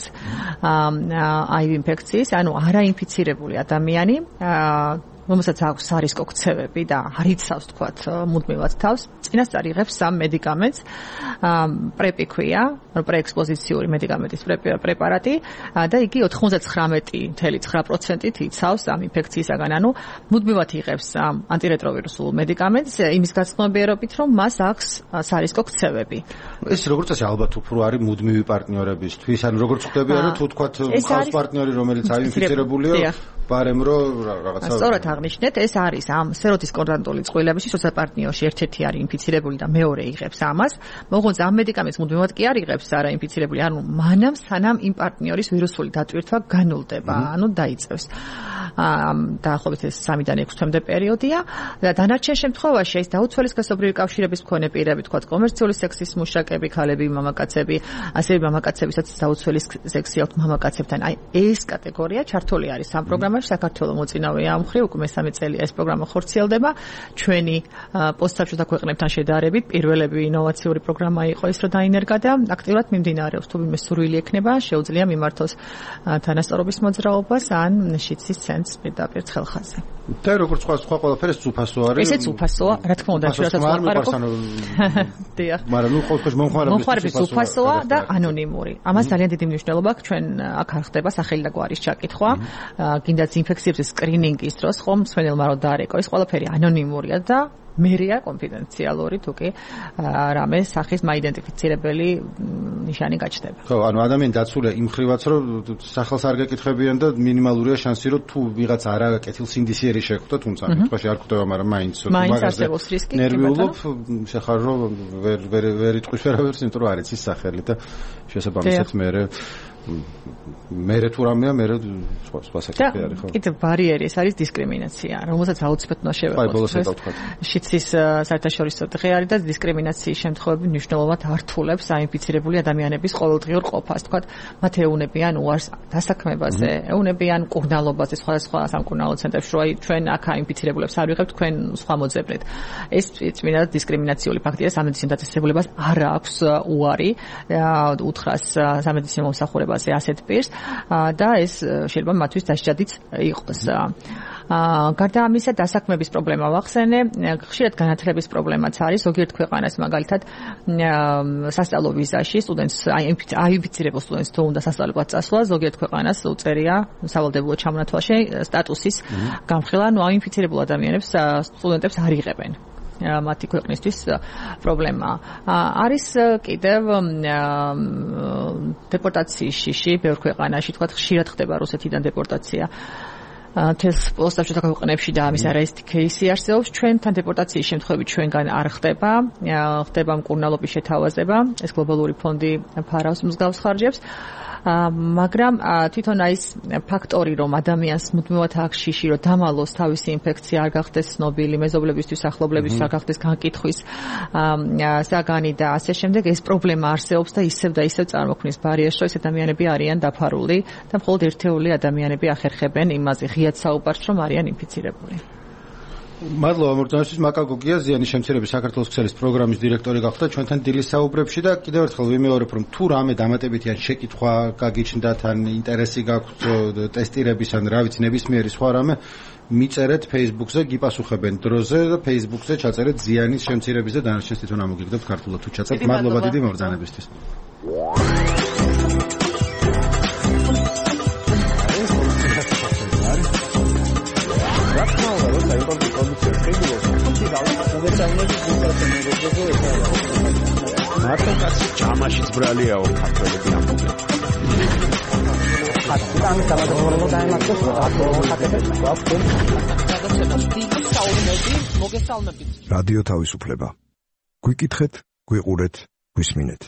აი ინფექციის, ანუ არაინფიცირებული ადამიანი რომელსაც აქვს სარისკო ქცევები და არ იცავს თქვათ მუდმივად თავს, წინასწარ იღებს სამ მედიკამენტს, პრეპი ქვია, პრეექსპოზიციური მედიკამენტის პრეპარატი და იგი ოცდათხმეტი წუთი ცხრა პროცენტით იცავს ამ ინფექციისაგან, ანუ მუდმივად იღებს ანტირეტროვირუსულ მედიკამენტს იმის გაცნობიერებით, რომ მას აქვს სარისკო ქცევები. ეს როგორც წესი ალბათ უფრო არის მუდმივი პარტნიორებისთვის, ანუ როგორც ხდებია, რომ თუ თქვათ ხავს პარტნიორი, რომელიც აინფიცირებულია, ბარემ რო რაღაცა სწორად აღნიშნეთ, ეს არის ამ სეროთის კონტრანტული წყვილებისთვის, როცა პარტნიორში ერთ-ერთი არის ინფიცირებული და მეორე იღებს ამას, მოღონს ამ მედიკამენტს მუდმივად კი არ იღებს არაინფიცირებული, ანუ მანამ სანამ იმ პარტნიორის ვირუსული დატვირთვა განულდება, ანუ დაიწევს. დაახლოებით ეს სამიდან ექვსი თვემდე პერიოდია და დანარჩენ შემთხვევაში ეს დაუცველი სქესობრივი კავშირების მქონე პირები, თქვათ კომერციული სექსის მუშაკები, ქალები, მამაკაცები, ასევე მამაკაცებისაც დაუცველი სექსი აქვთ მამაკაცებთან. აი ეს კატეგორია ჩართული არის ამ პროგრამაში პროგრამებში საქართველოს მოწინავეა ამ მხრივ უკვე მესამე წელია ეს პროგრამა ხორციელდება ჩვენი პოსტსაბჭოთა ქვეყნებთან შედარებით პირველები ინოვაციური პროგრამა იყო ის რომ დაინერგა და აქტიურად მიმდინარეობს თუ ვინმე სურვილი ექნება შეუძლია მიმართოს თანასწორობის მოძრაობას ან შიცის ცენტრს პირდაპირ ცხელხაზე და როგორც სხვა სხვა ყველაფერი წუფასო არის ესეც უფასოა რა თქმა უნდა შეიძლება ლაპარაკო დიახ მაგრამ ნუ ყოველთვის მომხმარებლის უფასოა და ანონიმური ამას ძალიან დიდი მნიშვნელობა აქვს ჩვენ აქ არ ხდება სახელი და გვარის ჩაკითხვა გინდაც ინფექციების სკრინინგის დროს ხომ მსვენელმა რო დაარეკო ეს ყველაფერი ანონიმურია და მერია კონფიდენციალური თუ კი რამე სახის მაიდენტიფიცირებელი ნიშანი გაჩნდება. ხო, ანუ ადამიანი დაცულია იმ ხრივაც რომ სახელს არ გეკითხებიან და მინიმალურია შანსი რომ თუ ვიღაც არ აკეთილ სინდისიერი შეხვდა, თუმცა მეთქაში არ ხვდება, მაგრამ მაინც მაგაზე ნერვიულობ, შეხარ რომ ვერ ვერ ვერ იტყვის ვერავერს, იმიტომ რომ არ იცის სახელი და შესაბამისად მე მერე თუ რამეა მერე სხვა სხვა საკითხი არის ხო? კიდევ ბარიერი ეს არის დისკრიმინაცია, რომელსაც აუცილებლად უნდა შევეყოთ. შიცის საერთაშორისო დღე არის და დისკრიმინაციის შემთხვევები მნიშვნელოვნად ართულებს საინფიცირებული ადამიანების ყოველდღიურ ყოფას, თქვათ, მათ ეუნებიან უარს დასაქმებაზე, ეუნებიან მკურნალობაზე სხვადასხვა სამკურნალო ცენტრებში, რომ აი ჩვენ აქ აინფიცირებულებს არ ვიღებთ, თქვენ სხვა მოძებნით. ეს წმინდად დისკრიმინაციული ფაქტია, სამედიცინო დაწესებულებას არ აქვს უარი უთხრას სამედიცინო მომსახურებას ასეთ პირს და ეს შეიძლება მათთვის დასჯადიც იყოს. გარდა ამისა დასაქმების პრობლემა ვახსენე, ხშირად განათლების პრობლემაც არის, ზოგიერთ ქვეყანას მაგალითად სასწავლო ვიზაში სტუდენტს აინფიცირებულ სტუდენტს თუ უნდა სასწავლებად წასვლა, ზოგიერთ ქვეყანას უწერია სავალდებულო ჩამონათვალში სტატუსის გამხილა, ნუ აინფიცირებულ ადამიანებს სტუდენტებს არ იღებენ. მათი ქვეყნისთვის პრობლემა არის კიდევ დეპორტაციის შიში ბევრ ქვეყანაში თქვა ხშირად ხდება რუსეთიდან დეპორტაცია თეს პოსტსაბჭოთა ქვეყნებში და ამის არაერთი кейსი არსებობს ჩვენთან დეპორტაციის შემთხვევები ჩვენგან არ ხდება ხდება მკურნალობის შეთავაზება ეს გლობალური ფონდი ფარავს მსგავს ხარჯებს მაგრამ თვითონ აი ეს ფაქტორი რომ ადამიანს მუდმივად აქვს შიში რომ დამალოს თავისი ინფექცია არ გახდეს ცნობილი მეზობლებისთვის ახლობლებისთვის არ გახდეს განკითხვის საგანი და ასე შემდეგ ეს პრობლემა არსებობს და ისევ და ისევ წარმოქმნის ბარიერს რომ ეს ადამიანები არიან დაფარული და მხოლოდ ერთეული ადამიანები ახერხებენ იმაზე ღიად საუბარს რომ არიან ინფიცირებული მადლობა მორწონისთვის მაკა გოგია ზიანის შემცირების საქართველოს ქსელის პროგრამის დირექტორი გახდა ჩვენთან დილის საუბრებში და კიდევ ერთხელ ვიმეორებ რომ თუ რამე დამატებითი ან შეკითხვა გაგიჩნდათ ან ინტერესი გაქვთ ტესტირების ან რა ვიცი ნებისმიერი სხვა რამე მიწერეთ Facebook-ზე გიპასუხებენ დროზე და Facebook-ზე ჩაწერეთ ზიანის შემცირების და დანარჩენს თვითონ ამოგიგდებთ ქართულად თუ ჩაწერთ მადლობა დიდი მობრძანებისთვის მარტო კაცი ჯამაშიც ბრალიაო ქართველები ამბობენ. ხატი დამატებულობა დაემართოს ხატებს მოგესალმებით. რადიო თავისუფლება. გვიკითხეთ, გვიყურეთ, გვისმინეთ.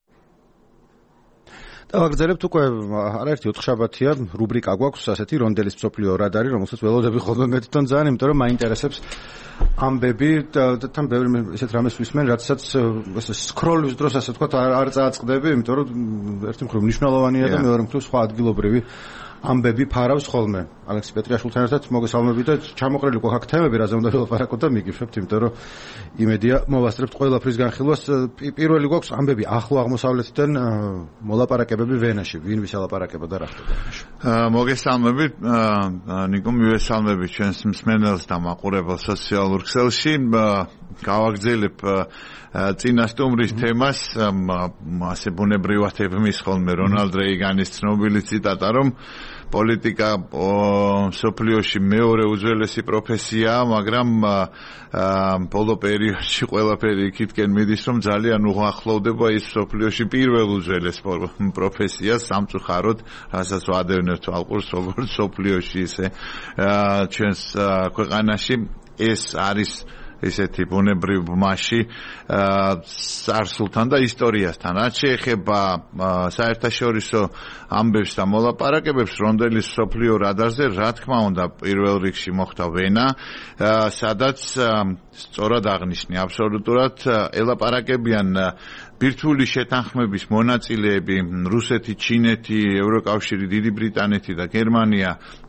დავაგრძელებთ უკვე არაერთი ოთხშაბათია რუბრიკა გვაქვს ასეთი რონდელის მსოფლიო რადარი რომელსაც ველოდები ხოლმე მე თვითონ ძალიან იმიტომ რომ მაინტერესებს ამბები და თან ბევრი ესეთ რამეს ვისმენ რაცაც სკროლის დროს ასე თქვა არ წააწყდები იმიტომ რომ ერთი მხრივ მნიშვნელოვანია და მეორე მხრივ სხვა ადგილობრივი ამბები ფარავს ხოლმე ალექსი პეტრიაშვილთან ერთად მოგესალმებით და ჩამოყრილი ყო აქ თემები რაზე უნდა ველაპარაკოთ და მიგიშვებთ იმიტომ რომ იმედია მოვასწრებთ ყველაფრის განხილვას პირველი გვაქვს ამბები ახლო აღმოსავლეთიდან მოლაპარაკებები ვენაში ვინ ვის ელაპარაკება და რა ხდება მოგესალმებით ნიკო მივესალმებით ჩვენს მსმენელს და მაყურებელს სოციალურ ქსელში გავაგრძელებ წინა სტუმრის თემას ასე ბუნებრივად ებმის ხოლმე რონალდ რეიგანის ცნობილი ციტატა რომ პოლიტიკა სოფლიოში მეორე უძველესი პროფესიაა, მაგრამ ბოლო პერიოდში ყველაფერი იქითკენ მიდის, რომ ძალიან უახლოვდება ის სოფლიოში პირველ უძველეს პროფესიას, სამწუხაროდ, რასაც ვადევნებთ ალყურს, როგორც სოფლიოში ისე ჩვენს ქვეყანაში ეს არის ესეთი ბუნებრივ მასში სარსულთან და ისტორიასთან. რაც შეეხება საერთაშორისო ამბებს და მოლაპარაკებებს რონდელის სოფლიო რადარზე, რა თქმა უნდა, პირველ რიგში მოხდა ვენა, სადაც სწორად აღნიშნე, აბსოლუტურად ელაპარაკებიან ბირთვული შეთანხმების მონაწილეები რუსეთი, ჩინეთი, ევროკავშირი, დიდი ბრიტანეთი და გერმანია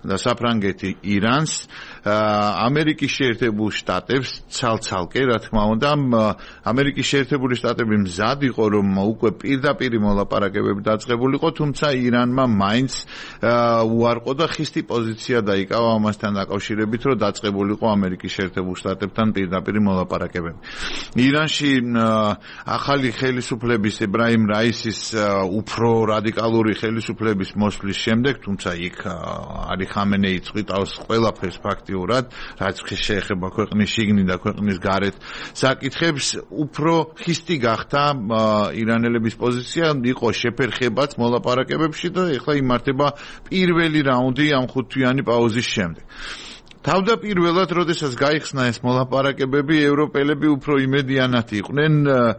საფრანგეთი ირანს, ამერიკის შეერთებულ შტატებს ცალ-ცალკე, რა თქმა უნდა, ამერიკის შეერთებული შტატები მზად იყო, რომ უკვე პირდაპირ მოლაპარაკებები დაწყებულიყო, თუმცა ირანმა მაინც უარყო და ხისტი პოზიცია დაიკავა ამასთან დაკავშირებით, რომ დაწყებულიყო ამერიკის შეერთებულ შტატებთან პირდაპირ მოლაპარაკებები. ირანში ახალი ხელისუფლების ებრაიმ რაისის უფრო რადიკალური ხელისუფლების მოსვლის შემდეგ, თუმცა იქ ალი ხამენეი წვიტავს ყველაფერს ფაქტიურად, რაც შეეხება ქვეყნის შიგნით და ქვეყნის გარეთ საკითხებს, უფრო ხისტი გახდა ირანელების პოზიცია, იყო შეფერხებაც მოლაპარაკებებში და ეხლა იმართება პირველი რაუნდი ამ ხუთთვიანი პაუზის შემდეგ. თავდაპირველად, როდესაც გაიხსნა ეს მოლაპარაკებები, ევროპელები უფრო იმედიანად იყვნენ,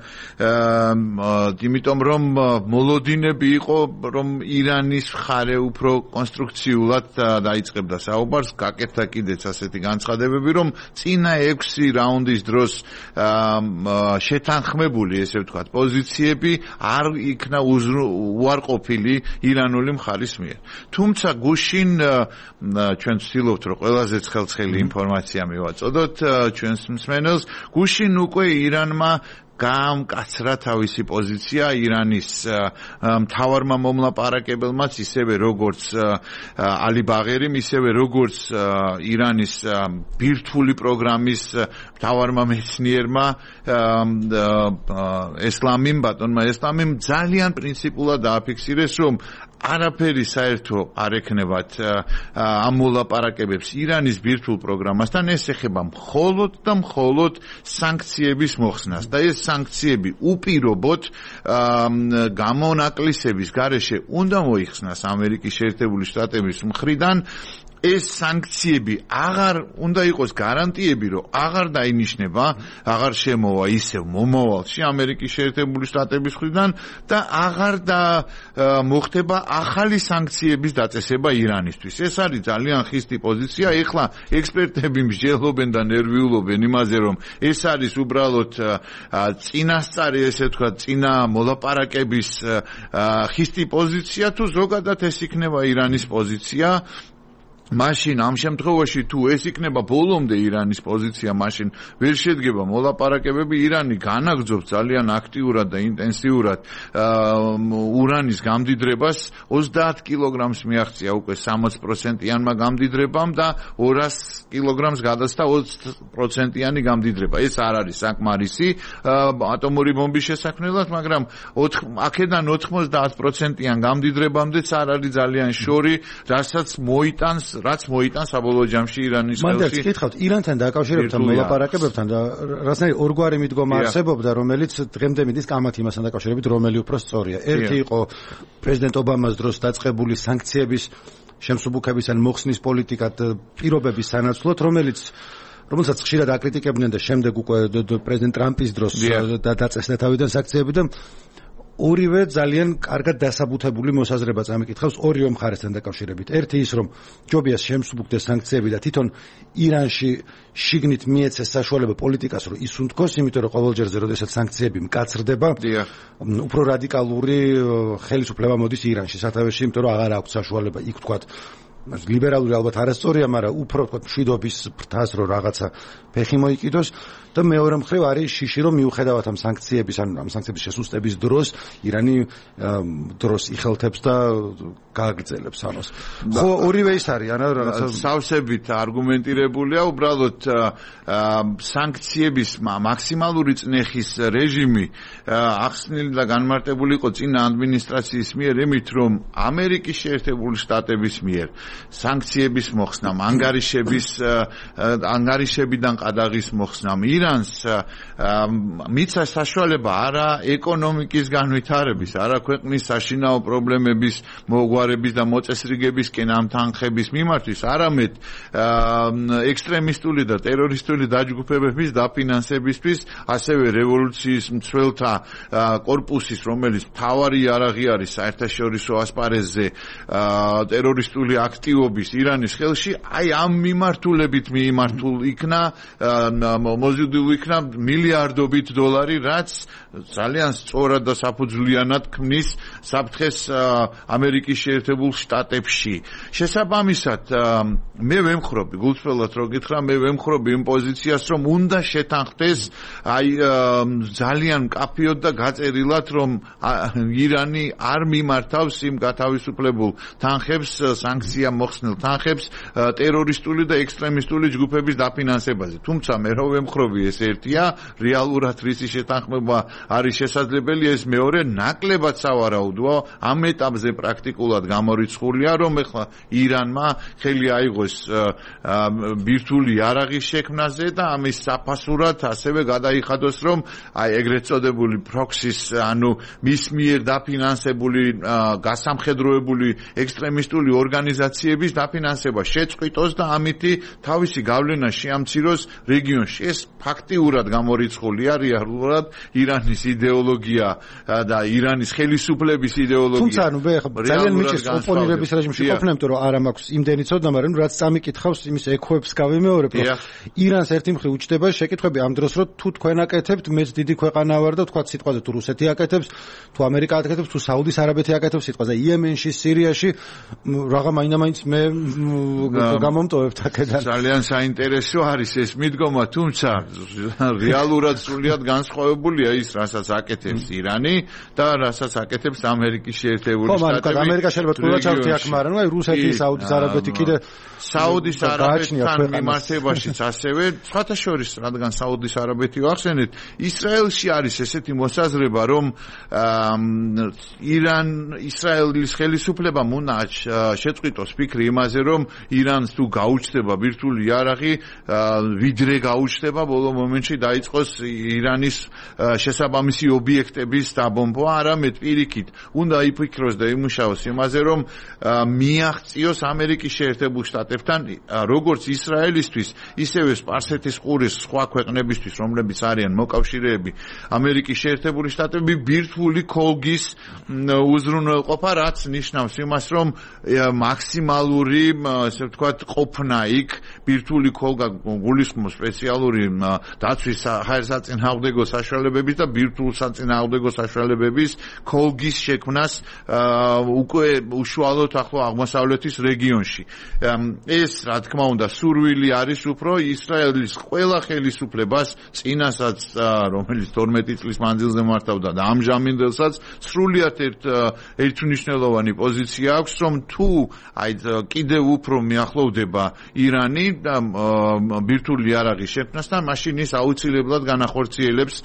იმიტომ რომ მოლოდინები იყო, რომ ირანის მხარე უფრო კონსტრუქციულად დაიწყებდა საუბარს, გაკეთდა კიდეც ასეთი განცხადებები, რომ წინა ექვსი რაუნდის დროს შეთანხმებული, ესე ვთქვათ, პოზიციები არ იქნა უარყოფილი ირანული მხარის მიერ. თუმცა გუშინ ჩვენ ვცდილობთ, რომ ყველაზე ხელცხელი ინფორმაცია მივაწოდოთ ჩვენს მსმენელს, გუშინ უკვე ირანმა გაამკაცრა თავისი პოზიცია ირანის მთავარმა მომლაპარაკებელმაც, ისევე როგორც ალი ბაღერიმ, ისევე როგორც ირანის ბირთვული პროგრამის მთავარმა მეცნიერმა ესლამიმ, ბატონმა ესლამიმ ძალიან პრინციპულად დააფიქსირეს, რომ არაფერი საერთო არ ექნებათ ამ მოლაპარაკებებს ირანის ბირთვულ პროგრამასთან, ეს ეხება მხოლოდ და მხოლოდ სანქციების მოხსნას და ეს სანქციები უპირობოდ გამონაკლისების გარეშე უნდა მოიხსნას ამერიკის შეერთებული შტატების მხრიდან. ეს სანქციები აღარ უნდა იყოს გარანტიები, რომ აღარ დაინიშნება, აღარ შემოვა ისევ მომავალში ამერიკის შეერთებული შტატების მხრიდან და აღარ და მოხდება ახალი სანქციების დაწესება ირანისთვის. ეს არის ძალიან ხისტი პოზიცია. ეხლა ექსპერტები მსჯელობენ და ნერვიულობენ იმაზე, რომ ეს არის უბრალოდ წინასწარი, ესე ვთქვათ, წინა მოლაპარაკების ხისტი პოზიცია, თუ ზოგადად ეს იქნება ირანის პოზიცია. მაშინ ამ შემთხვევაში თუ ეს იქნება ბოლომდე ირანის პოზიცია, მაშინ ვერ შედგება მოლაპარაკებები. ირანი განაგრძობს ძალიან აქტიურად და ინტენსიურად ურანის გამდიდრებას, ოცდაათ კილოგრამს მიაღწია უკვე სამოცი პროცენტიანმა გამდიდრებამ და ორას კილოგრამს გადასცა ოცდაათი პროცენტიანი გამდიდრება. ეს არ არის საკმარისი ატომური ბომბის შესაქმნელად, მაგრამ აქედან ოთხმოცდაათ პროცენტიან გამდიდრებამდეც არ არის ძალიან შორი, რასაც მოიტანს რაც მოიტანს საბოლოო ჯამში ირანის ხელში. მანდაც კითხავთ, ირანთან დაკავშირებთან მოლაპარაკებებთან და რაღაცნაირი ორგვარი მიდგომა არსებობდა, რომელიც დღემდე მიდის კამათი იმასთან დაკავშირებით, რომელი უფრო სწორია. ერთი იყო პრეზიდენტ ობამას დროს დაწყებული სანქციების შემსუბუქების ან მოხსნის პოლიტიკა პირობების სანაცვლოდ, რომელიც რომელსაც ხშირად აკრიტიკებდნენ და შემდეგ უკვე პრეზიდენტ ტრამპის დროს დაწესდა თავიდან სანქციები და ორივე ძალიან კარგად დასაბუთებული მოსაზრება წამიკითხავს ორივე მხარესთან დაკავშირებით. ერთი ის, რომ ჯობია შემსუბუქდეს სანქციები და თვითონ ირანში შიგნით მიეცეს საშუალება პოლიტიკას, რომ ისუნთქოს, იმიტომ რომ ყოველჯერზე, როდესაც სანქციები მკაცრდება, უფრო რადიკალური ხელისუფლება მოდის ირანში სათავეში, იმიტომ რომ აღარ აქვს საშუალება იქ თქვათ ლიბერალური ალბათ არასწორია, მაგრამ უფრო თქვათ მშვიდობის ფრთას, რომ რაღაცა ფეხი მოიკიდოს. და მეორე მხრივ არის შიში, რომ მიუხედავად ამ სანქციების, ან ამ სანქციების შესუსტების დროს, ირანი დროს იხელთებს და გააგრძელებს ამას. ხო, ორივე ის არის, ანუ რაღაცა სავსებით არგუმენტირებულია, უბრალოდ სანქციების მაქსიმალური წნეხის რეჟიმი ახსნილი და განმარტებული იყო წინა ადმინისტრაციის მიერ, იმით რომ ამერიკის შეერთებული შტატების მიერ სანქციების მოხსნამ, ანგარიშების ანგარიშებიდან ყადაღის მოხსნამ ირანს მიცა საშუალება არა ეკონომიკის განვითარების, არა ქვეყნის საშინაო პრობლემების მოგვარების და მოწესრიგებისკენ ამ თანხების მიმართვის, არამედ ექსტრემისტული და ტერორისტული დაჯგუფებების დაფინანსებისთვის, ასევე რევოლუციის მცველთა კორპუსის, რომელიც მთავარი იარაღი არის საერთაშორისო ასპარეზზე ტერორისტული აქტ აქტივობის ირანის ხელში, აი ამ მიმართულებით მიმართულ იქნა მოზიდულ იქნა მილიარდობით დოლარი, რაც ძალიან სწორად და საფუძვლიანად ქმნის საფრთხეს ამერიკის შეერთებულ შტატებში. შესაბამისად, მე ვემხრობი, გულწრფელად რო გითხრა, მე ვემხრობი იმ პოზიციას, რომ უნდა შეთანხმდეს აი ძალიან მკაფიოდ და გაწერილად, რომ ირანი არ მიმართავს იმ გათავისუფლებულ თანხებს, სანქცია მოხსნილ თანხებს ტერორისტული და ექსტრემისტული ჯგუფების დაფინანსებაზე. თუმცა მე რო ვემხრობი, ეს ერთია, რეალურად რისი შეთანხმება არის შესაძლებელი, ეს მეორე, ნაკლებად სავარაუდოა, ამ ეტაპზე პრაქტიკულად გამორიცხულია, რომ ეხლა ირანმა ხელი აიღოს ბირთვული იარაღის შექმნაზე და ამის საფასურად ასევე გადაიხადოს, რომ აი ეგრეთ წოდებული პროქსის, ანუ მის მიერ დაფინანსებული გასამხედროებული ექსტრემისტული ორგანიზაციების დაფინანსება შეწყვიტოს და ამითი თავისი გავლენა შეამციროს რეგიონში. ეს ფაქტიურად გამორიცხულია, რეალურად ირანის იდეოლოგია და ირანის ხელისუფლების იდეოლოგია. თუმცა ანუ მე ძალიან მიჭირს ოპონირების რეჟიმში ყოფნა, იმიტომ რომ არა მაქვს იმდენი ცოდნა, მაგრამ რაც წამიკითხავს, იმის ექოებს გავიმეორებ, რომ ირანს ერთი მხრივ უჩდება შეკითხვები ამ დროს, რომ თუ თქვენ აკეთებთ, მეც დიდი ქვეყანა ვარ და თქვა სიტყვაზე თუ რუსეთი აკეთებს, თუ ამერიკა აკეთებს, თუ საუდის არაბეთი აკეთებს სიტყვაზე, იემენში, სირიაში, რაღა მაინდა-მაინც მე გამომტოვებთ აქედან. ძალიან საინტერესო არის ეს მიდგომა, თუმცა რეალურად სრულიად განსხვავებულია ის, რასაც აკეთებს ირანი და რასაც აკეთებს ამერიკის შეერთებული შტატები. ხო, მაგრამ ამერიკა შეიძლება თქვა ჩავთი აქ, მაგრამ ნუ აი რუსეთი, საუდის არაბეთი კიდე საუდის არაბეთთან მიმართებაშიც ასევე, სხვათა შორის, რადგან საუდის არაბეთი ვახსენეთ, ისრაელში არის ესეთი მოსაზრება, რომ ირან ისრაელის ხელისუფლებამ უნდა შეწყვიტოს ფიქრი იმაზე, რომ ირანს თუ გაუჩნდება ბირთვული იარაღი, ვიდრე გაუჩნდება, ბოლო მომენტში დაიწყოს ირანის შესაბამისი ობიექტების დაბომბვა, არამედ პირიქით უნდა იფიქროს და იმუშაოს იმაზე, რომ მიაღწიოს ამერიკის შეერთებულ შტატებთან, როგორც ისრაელისთვის, ისევე სპარსეთის ყურის სხვა ქვეყნებისთვის, რომლებიც არიან მოკავშირეები, ამერიკის შეერთებული შტატები ბირთვული ქოლგის უზრუნველყოფა, რაც ნიშნავს იმას, რომ მაქსიმალური, ასე ვთქვათ, ყოფნა იქ ბირთვული ქოლგა გულისხმობს სპეციალური დაცვის საერთაშორისო საშუალებების და ბირთვულ საწინააღმდეგო საშუალებების ქოლგის შექმნას უკვე უშუალოდ ახლო აღმოსავლეთის რეგიონში. ეს, რა თქმა უნდა, სურვილი არის უფრო ისრაელის ყველა ხელისუფლებას, წინასაც, რომელიც თორმეტი წლის მანძილზე მართავდა და ამჟამინდელსაც სრულიად ერთმნიშვნელოვანი პოზიცია აქვს, რომ თუ აი კიდევ უფრო მიახლოვდება ირანი და ბირთვული იარაღის შექმნასთან, მაშინ ის აუცილებლად განახორციელებს,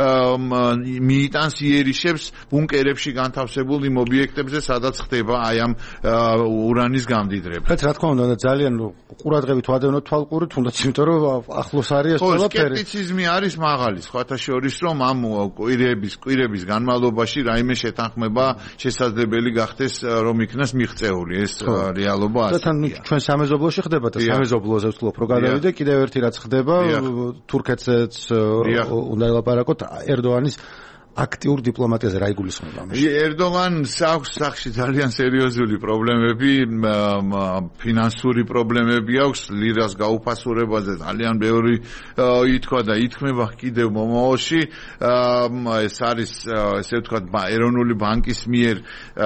მიიტანს იერიშებს ბუნკერებში განთავსებულ იმ ობიექტებზე, სადაც ხდება აი ამ ურანის გამდიდრება. რა თქმა უნდა, ძალიან ყურადღებით ვადევნოთ თვალყურით, თუნდაც იმიტომ რომ ახლოს არის ეს ყველაფერი. სკეპტიციზმი არის მაღალი, სხვათა შორის, რომ ამ კვირების კვირების განმავლობაში რაიმე შეთანხმება შესაძლებელი გახდეს, რომ იქნას მიღწეული. ეს რეალობა ასეა. თან ჩვენ სამეზობლოში ხდება და სამეზობლოზე ვთქვათ, რომ გადავიდე, კიდევ ერთი რაც ხდება, თურქეთზეც უნდა ელაპარაკოთ ერდოანის აქტიურ დიპლომატიაზე რა იგულისხმება ამაში? ერდოღანს აქვს სახში ძალიან სერიოზული პრობლემები, ფინანსური პრობლემები აქვს, ლირას გაუფასურებაზე ძალიან ბევრი ითქვა და ითქმება კიდევ მომავალში. ეს არის, ესე ვთქვათ, ეროვნული ბანკის მიერ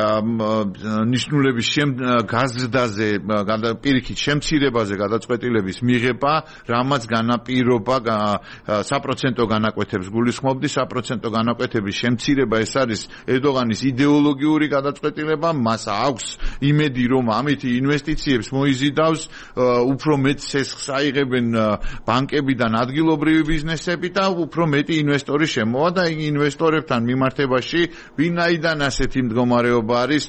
ნიშნულების გაზრდაზე, პირიქით შემცირებაზე გადაწყვეტილების მიღება, რამაც განაპირობა საპროცენტო განაკვეთებს გულისხმობდი, საპროცენტო განაკვეთებს შემცირება, ეს არის ერდოღანის იდეოლოგიური გადაწყვეტილება, მას აქვს იმედი, რომ ამითი ინვესტიციებს მოიზიდავს, უფრო მეტ სესხს აიღებენ ბანკებიდან ადგილობრივი ბიზნესები და უფრო მეტი ინვესტორი შემოვა და ინვესტორებთან მიმართებაში ვინაიდან ასეთი მდგომარეობა არის,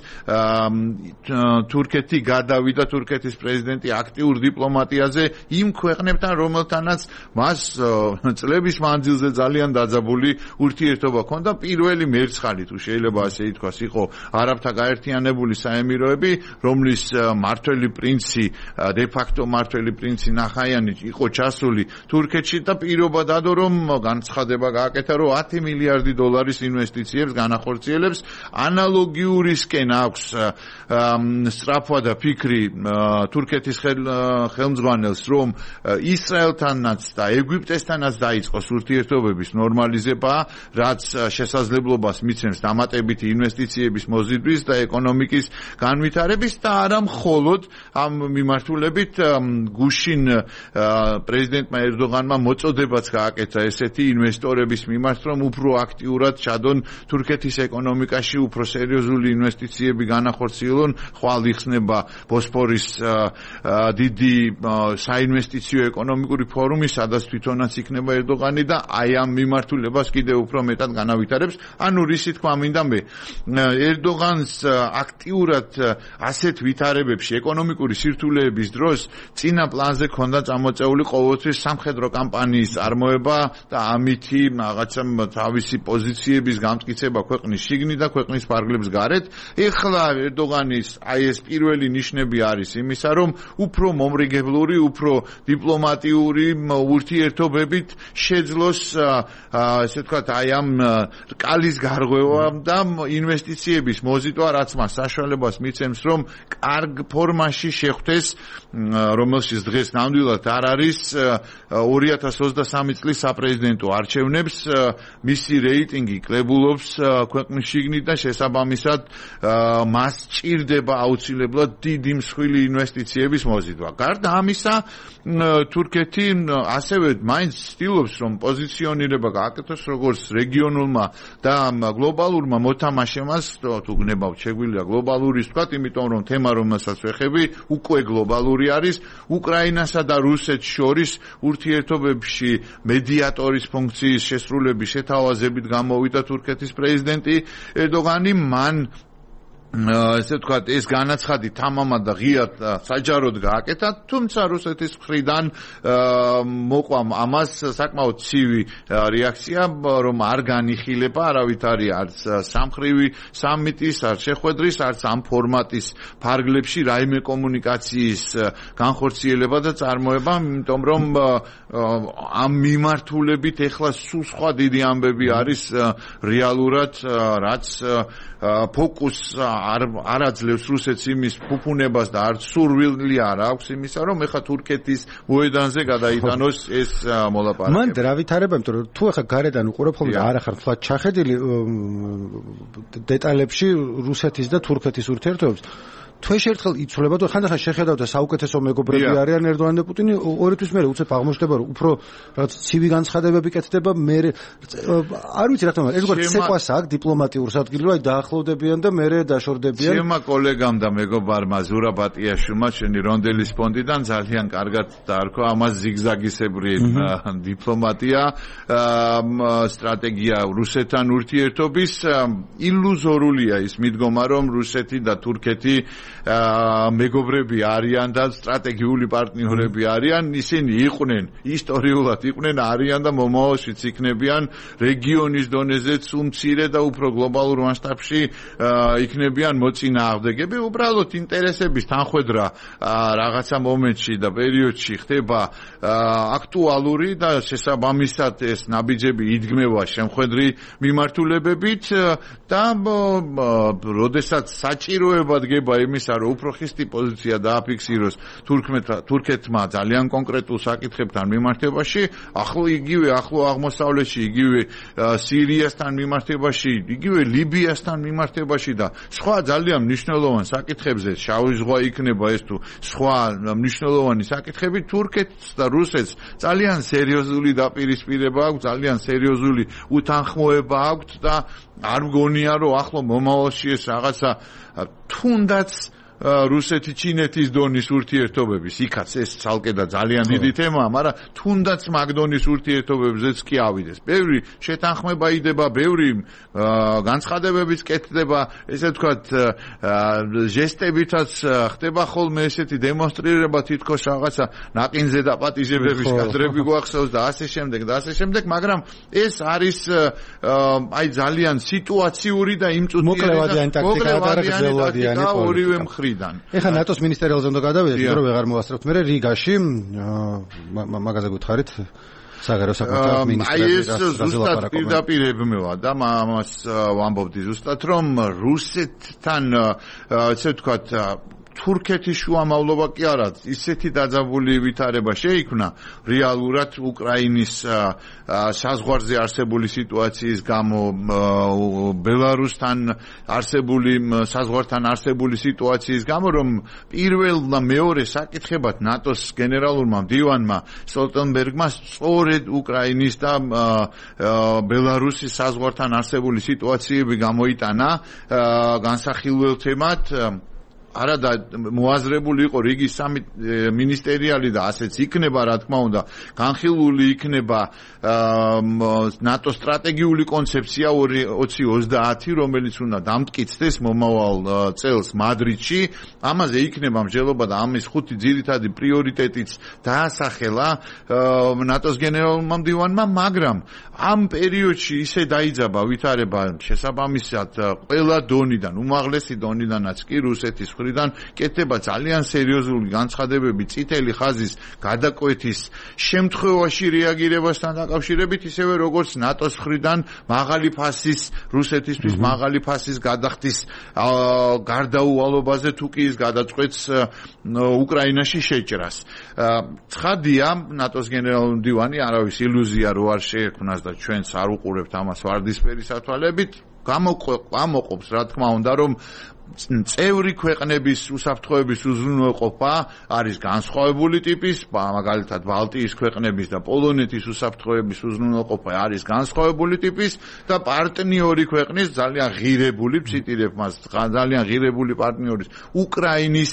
თურქეთი გადავიდა, თურქეთის პრეზიდენტი აქტიურ დიპლომატიაზე იმ ქვეყნებთან, რომელთანაც მას წლების მანძილზე ძალიან დაძაბული ურთიერთობა ჰქონდა პირველი მერცხალი თუ შეიძლება ასე ითქვას იყო არაბთა გაერთიანებული საემიროები, რომლის მმართველი პრინცი დე ფაქტო მმართველი პრინცი ნახაიანი იყო ჩასული თურქეთში და პირობა დადო რომ განცხადება გააკეთა რომ ათი მილიარდი დოლარის ინვესტიციებს განახორციელებს ანალოგიურისკენ აქვს სწრაფვა და ფიქრი თურქეთის ხელმძღვანელს რომ ისრაელთანაც და ეგვიპტესთანაც დაიწყოს ურთიერთობების ნორმალიზება, რაც შესაძლებლობას მიცემს დამატებითი ინვესტიციების მოზიდვის და ეკონომიკის განვითარების და არა მხოლოდ ამ მიმართულებით გუშინ პრეზიდენტმა ერდოღანმა მოწოდებაც გააკეთა ესეთი ინვესტორების მიმართ, რომ უფრო აქტიურად ჩადონ თურქეთის ეკონომიკაში, უფრო სერიოზული ინვესტიციები განახორციელონ, ხვალ იხსნება ბოსფორის დიდი საინვესტიციო ეკონომიკური ფორუმი, სადაც თვითონაც იქნება ერდოღანი და აი ამ მიმართულებას კიდევ უფრო მეტად განავითარებს. ანუ რისი თქმა მინდა მე ერდოღანს აქტიურად ასეთ ვითარებებში ეკონომიკური სირთულეების დროს წინა პლანზე ქონდა წამოწეული ყოველთვის სამხედრო კამპანიის წარმოება და ამითი რაღაცა თავისი პოზიციების გამტკიცება ქვეყნის შიგნით და ქვეყნის ფარგლებს გარეთ. ეხლა ერდოღანის აი ეს პირველი ნიშნები არის იმისა, რომ უფრო მომრიგებლური, უფრო დიპლომატიური ურთიერთობებით შეძლოს ესე ვთქვათ აი ამ კალის გარღვევა და ინვესტიციების მოზიდვა, რაც მას საშუალებას მიცემს, რომ კარგ ფორმაში შეხვდეს, რომელშიც დღეს ნამდვილად არ არის ორი ათას ოცდასამი წლის საპრეზიდენტო არჩევნებს, მისი რეიტინგი კლებულობს ქვეყნის შიგნით და შესაბამისად მას ჭირდება აუცილებლად დიდი მსხვილი ინვესტიციების მოზიდვა. გარდა ამისა, თურქეთი ასევე მაინც ცდილობს, რომ პოზიციონირება გააკეთოს როგორც რეგიონულმა და გლობალურმა მოთამაშემას, თუ გნებავთ შეგვიძლია გლობალური ვთქვათ, იმიტომ რომ თემა რომელსაც ვეხები უკვე გლობალური არის. უკრაინასა და რუსეთს შორის ურთიერთობებში მედიატორის ფუნქციის შესრულების შეთავაზებით გამოვიდა თურქეთის პრეზიდენტი ერდოღანი. მან ესე ვთქვათ, ეს განაცხადი თამამად და ღიად საჯაროდ გააკეთა, თუმცა რუსეთის მხრიდან მოყვა ამას საკმაოდ ცივი რეაქცია, რომ არ განიხილება არავითარი არც სამხრივი სამიტის, არც შეხვედრის, არც ამ ფორმატის ფარგლებში რაიმე კომუნიკაციის განხორციელება და წარმოება, იმიტომ რომ ამ მიმართულებით ეხლა სულ სხვა დიდი ამბები არის რეალურად, რაც ფოკუსს არ არ აძლევს რუსეთს იმის ფუფუნებას და არც სურვილი არ აქვს იმისა, რომ ეხა თურქეთის მოედანზე გადაიტანოს ეს მოლაპარაკება. მან რა ვითარება, იმიტომ რომ თუ ეხა გარედან უყურებ ხოლმე და არ ახარ თქვა ჩახედილი დეტალებში რუსეთის და თურქეთის ურთიერთობებს, თუ ერთხელ იცვლება და ხანდახან შეხედავ და საუკეთესო მეგობრები არიან ერდოღანი და პუტინი, ორი თვის მერე უცებ აღმოჩნდება, რომ უფრო რაც ცივი განცხადებები კეთდება, მე არ ვიცი რა თქმა უნდა, ეს როგორ ცეკვას აქვს დიპლომატიურ ადგილზე, აი დაახლოვდებიან და მერე დაშორდებიან. ჩემმა კოლეგამ და მეგობარმა ზურაბ ატიაშვილმა შენი რონდელის ფონდიდან ძალიან კარგად დაარქვა ამას ზიგზაგისებრი დიპლომატია, სტრატეგია რუსეთთან ურთიერთობის. ილუზორულია ის მიდგომა, რომ რუსეთი და თურქეთი მეგობრები არიან და სტრატეგიული პარტნიორები არიან. ისინი იყვნენ, ისტორიულად იყვნენ, არიან და მომავალშიც იქნებიან რეგიონის დონეზეც უმცირე და უფრო გლობალურ მასშტაბში იქნებიან მოწინააღმდეგები. უბრალოდ ინტერესების თანხვედრა რაღაცა მომენტში და პერიოდში ხდება აქტუალური და შესაბამისად ეს ნაბიჯები იდგმება შემხედრი მიმართულებებით და როდესაც საჭიროება დგება იმისა, რომ უფრო ხისტი პოზიცია დააფიქსიროს თურქეთმა ძალიან კონკრეტულ საკითხებთან მიმართებაში, ახლო იგივე ახლო აღმოსავლეთში, იგივე სირიასთან მიმართებაში, იგივე ლიბიასთან მიმართებაში და სხვა ძალიან მნიშვნელოვან საკითხებზე, შავი ზღვა იქნება ეს თუ სხვა მნიშვნელოვანი საკითხები, თურქეთს და რუსეთს ძალიან სერიოზული დაპირისპირება აქვს, ძალიან სერიოზული უთანხმოება აქვს და არ მგონია, რომ ახლო მომავალში ეს რაღაცა თუნდაც რუსეთი ჩინეთის დონის ურთიერთობების იქაც ეს ცალკე და ძალიან დიდი თემაა, მაგრამ თუნდაც მაგ დონის ურთიერთობებზეც კი ავიდეს. ბევრი შეთანხმება იდება, ბევრი განცხადებებიც კეთდება, ესე ვთქვათ, ჟესტებითაც ხდება ხოლმე ესეთი დემონსტრირება, თითქოს რაღაცა ნაყინზე დაპატიჟებების კადრები გვახსოვს და ასე შემდეგ და ასე შემდეგ, მაგრამ ეს არის აი ძალიან სიტუაციური და იმ წუთი მოკლევადიანი ტაქტიკა და გრძელვადიანი ორივე მხრიდან. ეხლა ნატოს მინისტრიალ ზონდა გადავიდეთ, რომ ვეღარ მოვასწრებთ. მე რიგაში მაგაზე გითხარით საგარეო საქმეთა მინისტრები აი ეს ზუსტად პირდაპირ ებმევა და ამას ვამბობდი ზუსტად, რომ რუსეთთან ესე ვთქვათ თურქეთის შუამავლობა კი არა, ისეთი დაძაბული ვითარება შეიქმნა რეალურად უკრაინის საზღვარზე არსებული სიტუაციის გამო, ბელარუსთან არსებული საზღვართან არსებული სიტუაციის გამო, რომ პირველ და მეორე საკითხებად ნატოს გენერალურმა მდივანმა სტოლტენბერგმა სწორედ უკრაინის და ბელარუსის საზღვართან არსებული სიტუაციები გამოიტანა განსახილველ თემად. არადა მოაზრებული იყო რიგი სამი მინისტერიალი და ასეც იქნება, რა თქმა უნდა, განხილული იქნება ნატოს სტრატეგიული კონცეფცია ოცი ოცდაათი, რომელიც უნდა დამტკიცდეს მომავალ წელს მადრიდში. ამაზე იქნება მსჯელობა და ამის ხუთი ძირითადი პრიორიტეტიც დაასახელა ნატოს გენერალურმა მდივანმა, მაგრამ ამ პერიოდში ისე დაიძაბა ვითარება შესაბამისად ყველა დონიდან, უმაღლესი დონიდანაც კი რუსეთის მხრიდან კეთდება ძალიან სერიოზული განცხადებები წითელი ხაზის გადაკვეთის შემთხვევაში რეაგირებასთან დაკავშირებით, ისევე როგორც ნატოს მხრიდან მაღალი ფასის რუსეთისთვის მაღალი ფასის გადახდის გარდაუვალობაზე თუ კი ის გადაწყვეტს უკრაინაში შეჭრას. ცხადია, ნატოს გენერალური მდივანი არავის ილუზია რო არ შეექმნას და ჩვენც არ უყურებთ ამას ვარდისფერი სათვალებით, გამოყოფს რა თქმა უნდა, რომ წევრი ქვეყნების უსაფრთხოების უზრუნველყოფა არის განსხვავებული ტიპის, მაგალითად ბალტიის ქვეყნების და პოლონეთის უსაფრთხოების უზრუნველყოფა არის განსხვავებული ტიპის და პარტნიორი ქვეყნის ძალიან ღირებული, ვციტირებ მას, ძალიან ღირებული პარტნიორის უკრაინის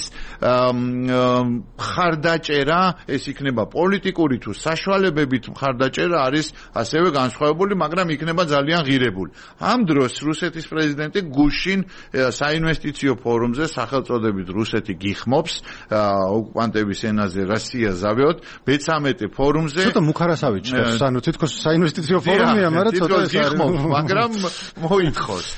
მხარდაჭერა, ეს იქნება პოლიტიკური თუ საშუალებებით მხარდაჭერა არის ასევე განსხვავებული, მაგრამ იქნება ძალიან ღირებული. ამ დროს რუსეთის პრეზიდენტი გუშინ საინვესტიციო ფორუმზე სახელწოდებით რუსეთი გიხმობს ოკუპანტების ენაზე რუსია ზავიოთ მეთერთმეტე ფორუმზე ცოტა მუქარასავით ჭრებს, ანუ თითქოს საინვესტიციო ფორუმია, მაგრამ ცოტა ეს გიხმობს, მაგრამ მოითხოვს.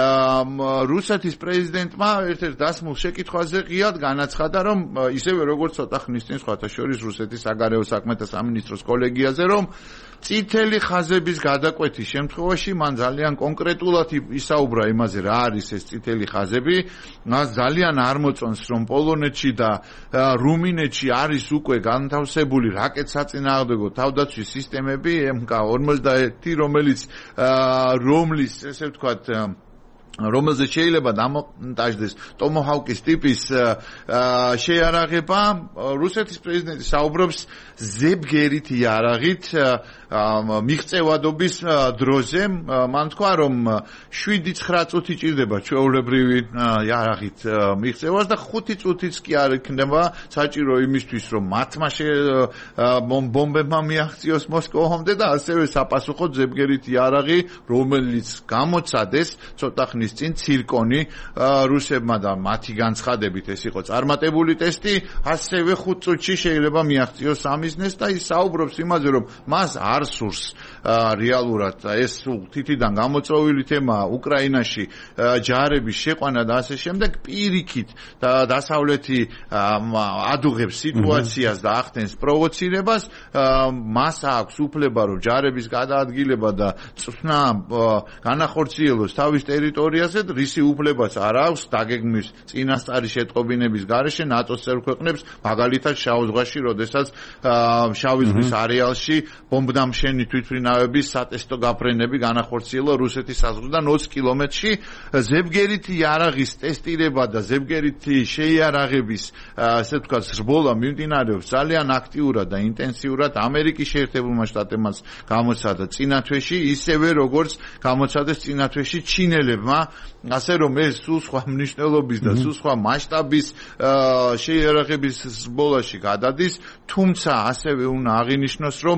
რუსეთის პრეზიდენტმა ერთ-ერთ დასმულ შეკითხვაზე ღიად განაცხადა, რომ ისევე როგორც ცოტა ხნის წინ სხვათა შორის რუსეთის საგარეო საქმეთა სამინისტროს კოლეგიაზე, რომ წითელი ხაზების გადაკვეთის შემთხვევაში მან ძალიან კონკრეტულად ისაუბრა იმაზე, რა არის ეს წითელი ხაზები. მას ძალიან არ მოწონს, რომ პოლონეთში და რუმინეთში არის უკვე განთავსებული რაკეტსაწინააღმდეგო თავდაცვის სისტემები ემ კა ორმოცდაერთი, რომელიც რომლის, ესე ვთქვათ, რომელზეც შეიძლება დამონტაჟდეს ტომოჰავკის ტიპის შეიარაღება. რუსეთის პრეზიდენტი საუბრობს ზებგერით იარაღით მიღწევადობის დროზე. მან თქვა, რომ შვიდი ცხრა წუთი ჭირდება ჩვეულებრივი იარაღით მიღწევას და ხუთი წუთიც კი არ იქნება საჭირო იმისთვის, რომ მათმა ბომბებმა მიაღწიოს მოსკოვამდე და ასევე საპასუხოდ ზებგერით იარაღი, რომელიც გამოცადეს ცოტა ხნის წინ ცირკონი რუსებმა და მათი განცხადებით ეს იყო წარმატებული ტესტი, ასევე ხუთ წუთში შეიძლება მიაღწიოს ამისნეს და ის საუბრობს იმაზე, რომ მას არ სურს რეალურად ეს თითიდან გამოწვეული თემა უკრაინაში ჯარების შეყვანა და ასე შემდეგ, პირიქით და დასავლეთი ადუღებს სიტუაციას და ახდენს პროვოცირებას, მას აქვს უფლება, რომ ჯარების გადაადგილება და წვნა განახორციელოს თავის ტერიტორიაზე, რისი უფლებას არ აქვს დაგეგმვის წინასწარი შეტყობინების გარეშე ნატოს წევრ ქვეყნებს, მაგალითად შავ ზღვაში, როდესაც შავი ზღვის არეალში ბომბდამ გამშენი თვითმფრინავების სატესტო გაფრენები განახორციელა რუსეთის საზღვრიდან ოცი კილომეტრში. ზებგერითი იარაღის ტესტირება და ზებგერითი შეიარაღების ასე ვთქვათ ზრბოლა მიმდინარეობს ძალიან აქტიურად და ინტენსიურად. ამერიკის შეერთებულმა შტატებმაც გამოცადა წინა თვეში, ისევე როგორც გამოცადეს წინა თვეში ჩინელებმა, ასე რომ ეს სულ სხვა მნიშვნელობის და სულ სხვა მასშტაბის შეიარაღების ზრბოლაში გადადის, თუმცა ასევე უნდა აღინიშნოს, რომ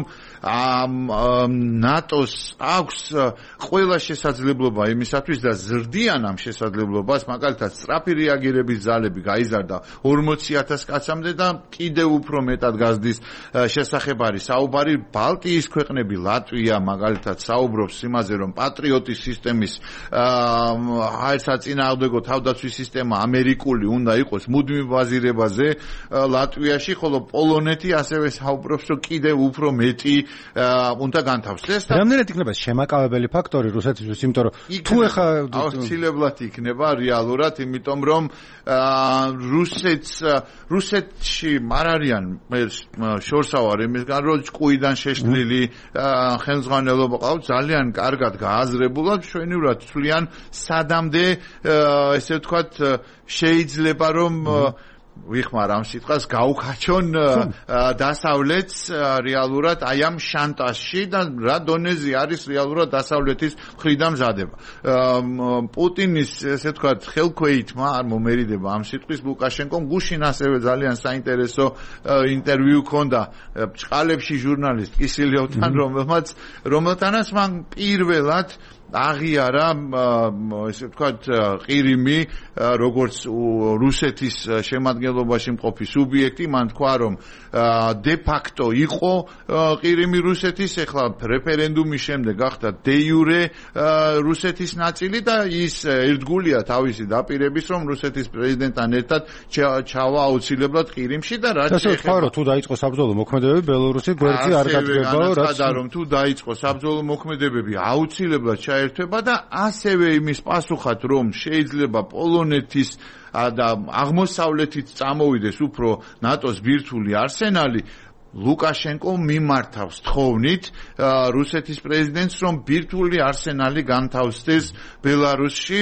ნატოს აქვს ყველა შესაძლებლობა იმისათვის და ზრდიან ამ შესაძლებლობას, მაგალითად სწრაფი რეაგირების ძალები გაიზარდა ორმოცი ათას კაცამდე და კიდევ უფრო მეტად გაზრდის შესახებ არის საუბარი. ბალტიის ქვეყნები, ლატვია მაგალითად საუბრობს იმაზე, რომ პატრიოტის სისტემის აი საწინააღმდეგო თავდაცვის სისტემა ამერიკული უნდა იყოს მუდმივ ბაზირებაზე ლატვიაში, ხოლო პოლონეთი ასევე საუბრობს, რომ კიდევ უფრო მეტი უნდა განთავსდეს. რამდენად იქნება შემაკავებელი ფაქტორი რუსეთისთვის, იმიტომ რომ თუ ეხა აუცილებლად იქნება რეალურად, იმიტომ რომ რუსეთს რუსეთში არ არიან შორსავარ იმისგან, რომ ჭკუიდან შეშლილი ხელმძღვანელობა ყავს, ძალიან კარგად გააზრებულად, მშვენივრად თვლიან სადამდე ესე ვთქვათ შეიძლება რომ ვიხმარ ამ სიტყვას გაუქაჩონ დასავლეთს რეალურად აი ამ შანტაჟში და რა დონეზე არის რეალურად დასავლეთის მხრიდან მზადება. პუტინის ესე ვთქვათ ხელქვეითმა არ მომერიდება ამ სიტყვის ლუკაშენკომ გუშინ ასევე ძალიან საინტერესო ინტერვიუ ჰქონდა ჭყალებში ჟურნალისტ კისილიოვთან, რომელმაც რომელთანაც მან პირველად აღიარა ესე ვთქვათ ყირიმი როგორც რუსეთის შემადგენლობაში მყოფი სუბიექტი, მან თქვა რომ de facto იყო ყირიმი რუსეთის, ეხლა რეფერენდუმის შემდეგ გახდა de jure რუსეთის ნაწილი და ის ერთგულია თავისი დაპირების, რომ რუსეთის პრეზიდენტთან ერთად ჩავა აუცილებლად ყირიმში და რაც შეეხება თუ დაიწყო საბრძოლო მოქმედებები ბელორუსი გვერდზე არ გადგებაო, რაც რომ თუ დაიწყო საბრძოლო მოქმედებები აუცილებლად ერთება და ასევე იმის პასუხად, რომ შეიძლება პოლონეთის და აღმოსავლეთით წამოვიდეს უფრო ნატოს ბირთვული არსენალი, ლუკაშენკო მიმართავს თხოვნით რუსეთის პრეზიდენტს, რომ ბირთვული არსენალი განთავსდეს ბელარუსში.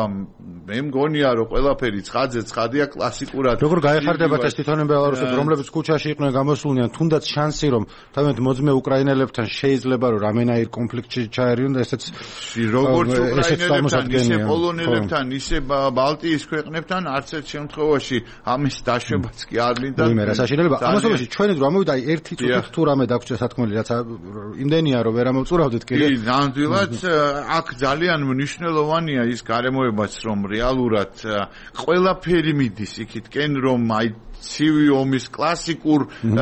მე მგონია, რომ ყველაფერი ცხადზე ცხადია კლასიკურად. როგორ გაეხარდებათ ეს თვითონ ბელარუსებს, რომლებიც ქუჩაში იყვნენ გამოსულნიან, თუნდაც შანსი, რომ თავად მოძმე უკრაინელებთან შეიძლება რომ რამენაირ კონფლიქტში ჩაერიონ და ესეც როგორც უკრაინელებთან, ისე პოლონელებთან, ისე ბალტიის ქვეყნებთან არც ერთ შემთხვევაში ამის დაშვებაც კი არ მინდა. იმერა საშინელება. ამასობაში ჩვენი დრო ამოვიდა ერთი წუთით თუ რამე დაგვრჩა სათქმელი, რაც იმდენია რომ ვერ ამოვწურავდით კიდე. კი, ნამდვილად აქ ძალიან მნიშვნელოვანია ის გარემოებაც, რომ რეალურად ყველაფერი მიდის იქითკენ, რომ აი ცივი ომის კლასიკურ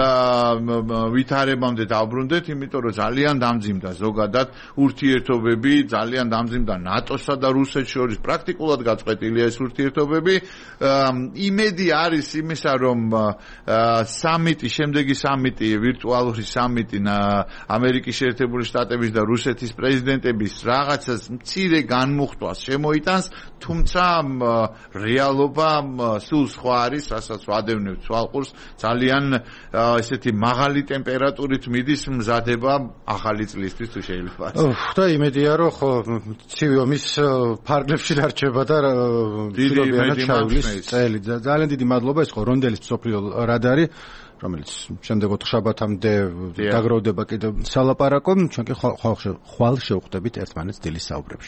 ვითარებამდე დავბრუნდეთ, იმიტომ რომ ძალიან დამძიმდა ზოგადად ურთიერთობები, ძალიან დამძიმდა ნატოსა და რუსეთს შორის, პრაქტიკულად გაწყვეტილია ეს ურთიერთობები. იმედი არის იმისა, რომ სამიტი, შემდეგი სამიტი, ვირტუალური სამიტი ამერიკის შეერთებული შტატების და რუსეთის პრეზიდენტების რაღაცას მცირე განმუხტვას შემოიტანს, თუმცა რეალობა სულ სხვა არის, რასაც ვადევნებთ სვალყურს, ძალიან ესეთი მაღალი ტემპერატურით მიდის მზადება ახალი წლისთვის თუ შეიძლება. და იმედია, რომ ხო ცივი ომის ფარგლებში დარჩება და დიდობიანად ჩაივლის წელი. ძალიან დიდი მადლობა, ეს ხო რონდელის მსოფლიო რადარი, რომელიც შემდეგ ოთხშაბათამდე დაგროვდება კიდევ სალაპარაკო, ჩვენ კი ხვალ შევხვდებით ერთმანეთს დილის საუბრებში.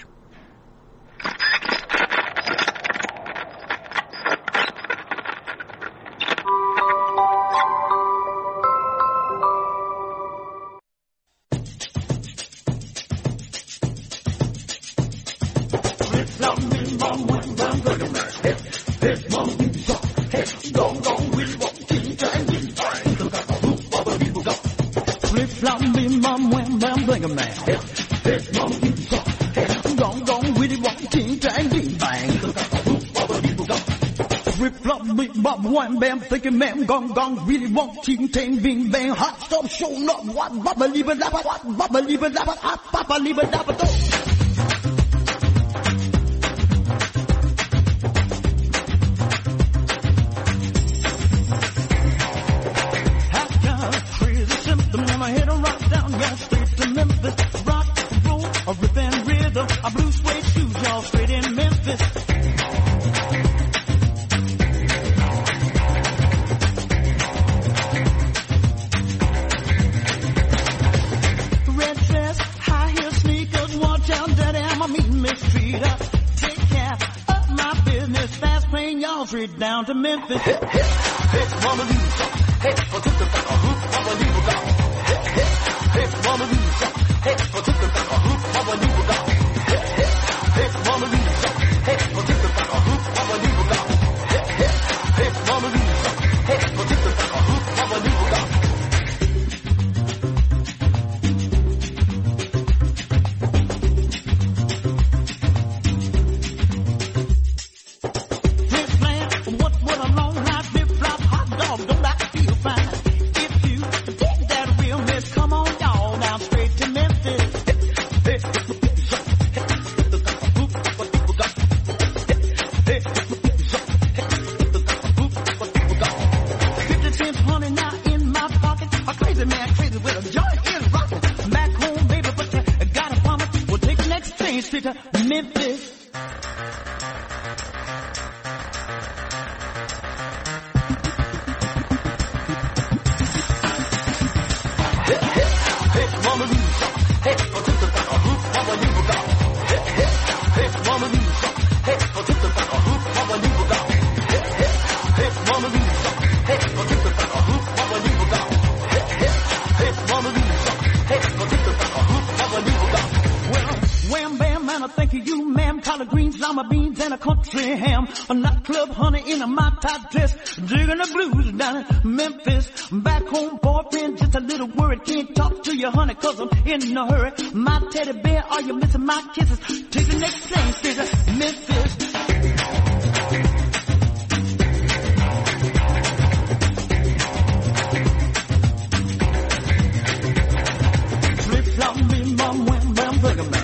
Wham bam, thinking man, gong gong, really want ting ting, bing bang, hot stop, show up, what, baba liba daba, what, baba liba daba, hot, baba liba daba, do. Have got a crazy symptom, and I hit a rock down your street. the uh, blue suede shoes, y'all, straight in Memphis. Red dress, high heel sneakers, watch out, daddy, I'm a mean mistreater. Take care of my business, fast lane, y'all, straight down to Memphis. Hey, hey, hey, mama, hey, for took the back, uh, mama, leave it out. Hey, hey, hey, mama, leave it. Hey, for took the back, uh, mama, leave it out. Hey, hey, hey, mama, leave it. Hey, for took the back, uh, mama, leave it out. Hey, hey, hey, mama, leave it. Hey, for took the back, uh, mama, leave it out. This man, what would a long hot flip flop hot dog don't I feel fine? If you dig that realness, come on y'all down straight to Memphis. Fifty cents honey now in my pocket. A crazy man crazy with a joint in rocket. Back home, baby, but you got a promise. We'll take the next train straight to Memphis. Wham bam, man, I think of you, ma'am. Collard greens, lima beans, and a country ham. A nightclub honey in a my top dress. Digging the blues down in Memphis. Back home, boyfriend, just a little worried. Can't talk to you, honey, cause I'm in a hurry. My teddy bear, are you missing my kisses? Take the next train straight to Memphis. Flip-flop, me, mom, wham bam, bugger man.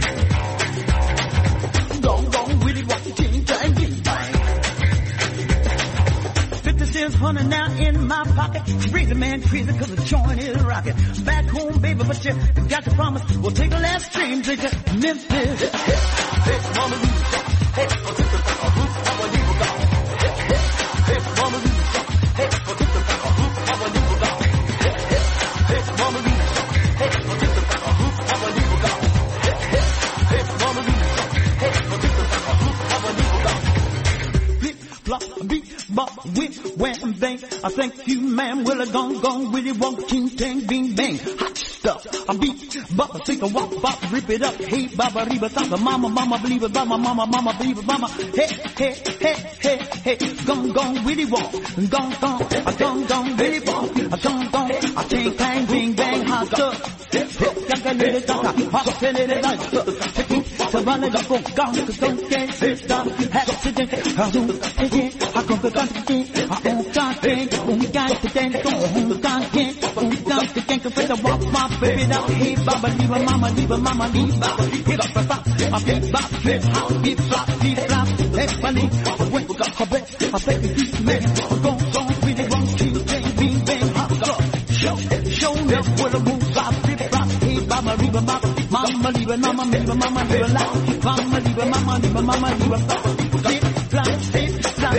Honey now in my pocket. Crazy man crazy cause the joint is rocking. Back home, baby, but you got to promise. We'll take the last train to Memphis. Hey, hey, hey, mama, hey, for the back of roof, I'm a leave it out. Hey, hey, hey, mama, hey, for the back of roof, I'm a leave it out. Hey, hey, hey, mama, hey, for the back of roof, I'm a leave it out. Hey, hey, hey, mama, hey, for the back of roof, I'm a leave it out. Flip, flop, beat, bop, whip, wham, bang. I thank you, ma'am. Well, I gone, gone, really walk, ting, tang, bing, bang. Hot stuff. I beat, bop, take a walk, bop, rip it up. Hey, baba, riba, tanga, mama, mama, believe it, mama, mama, mama, believe it, mama. Hey, hey, hey, hey, hey. Gone, gone, really walk. Gone, gone, I gone, gone, really walk. I gone, gone, I ting, tang, bing, bang, hot stuff. Yaga, little, tanga, hot, little, light stuff. So run it up, go, gone, cause don't get sit down. Accident, I do, again, I come to come again. I don't got things, only got to dance, don't got things, only got to dance, to walk my baby down. Hey, baba, leave a mama, leave a mama, leave baba, hip up, hip up, I beat bop, flip, hop, beat flop, beat flop, hey, funny, when we got her back, I think it's man, go, go, really wrong, keep bang, bing, bang, hop, go, show, show me where the moves flop, flip, flop, hey, baba, leave a mama, mama, leave a mama, leave a mama, leave a lot, mama, leave a mama, leave a mama, leave a flop, flip, flop, flip, flop,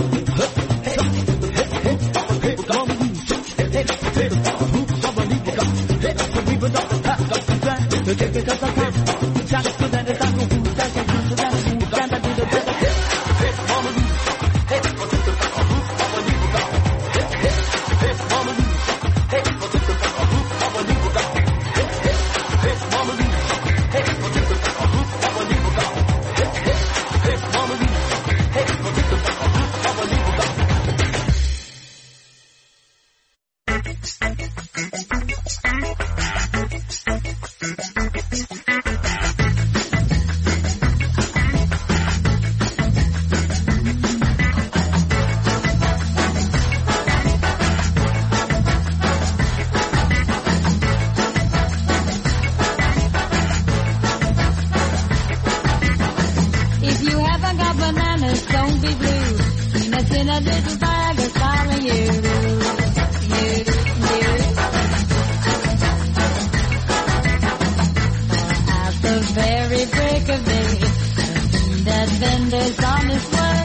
little bag is following you, you, you. At the very every break of day. That vendor's on his way.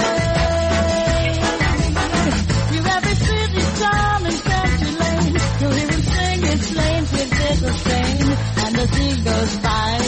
You every city, town, and country lane, you'll hear him sing his lanes with little strain, and the sea goes by.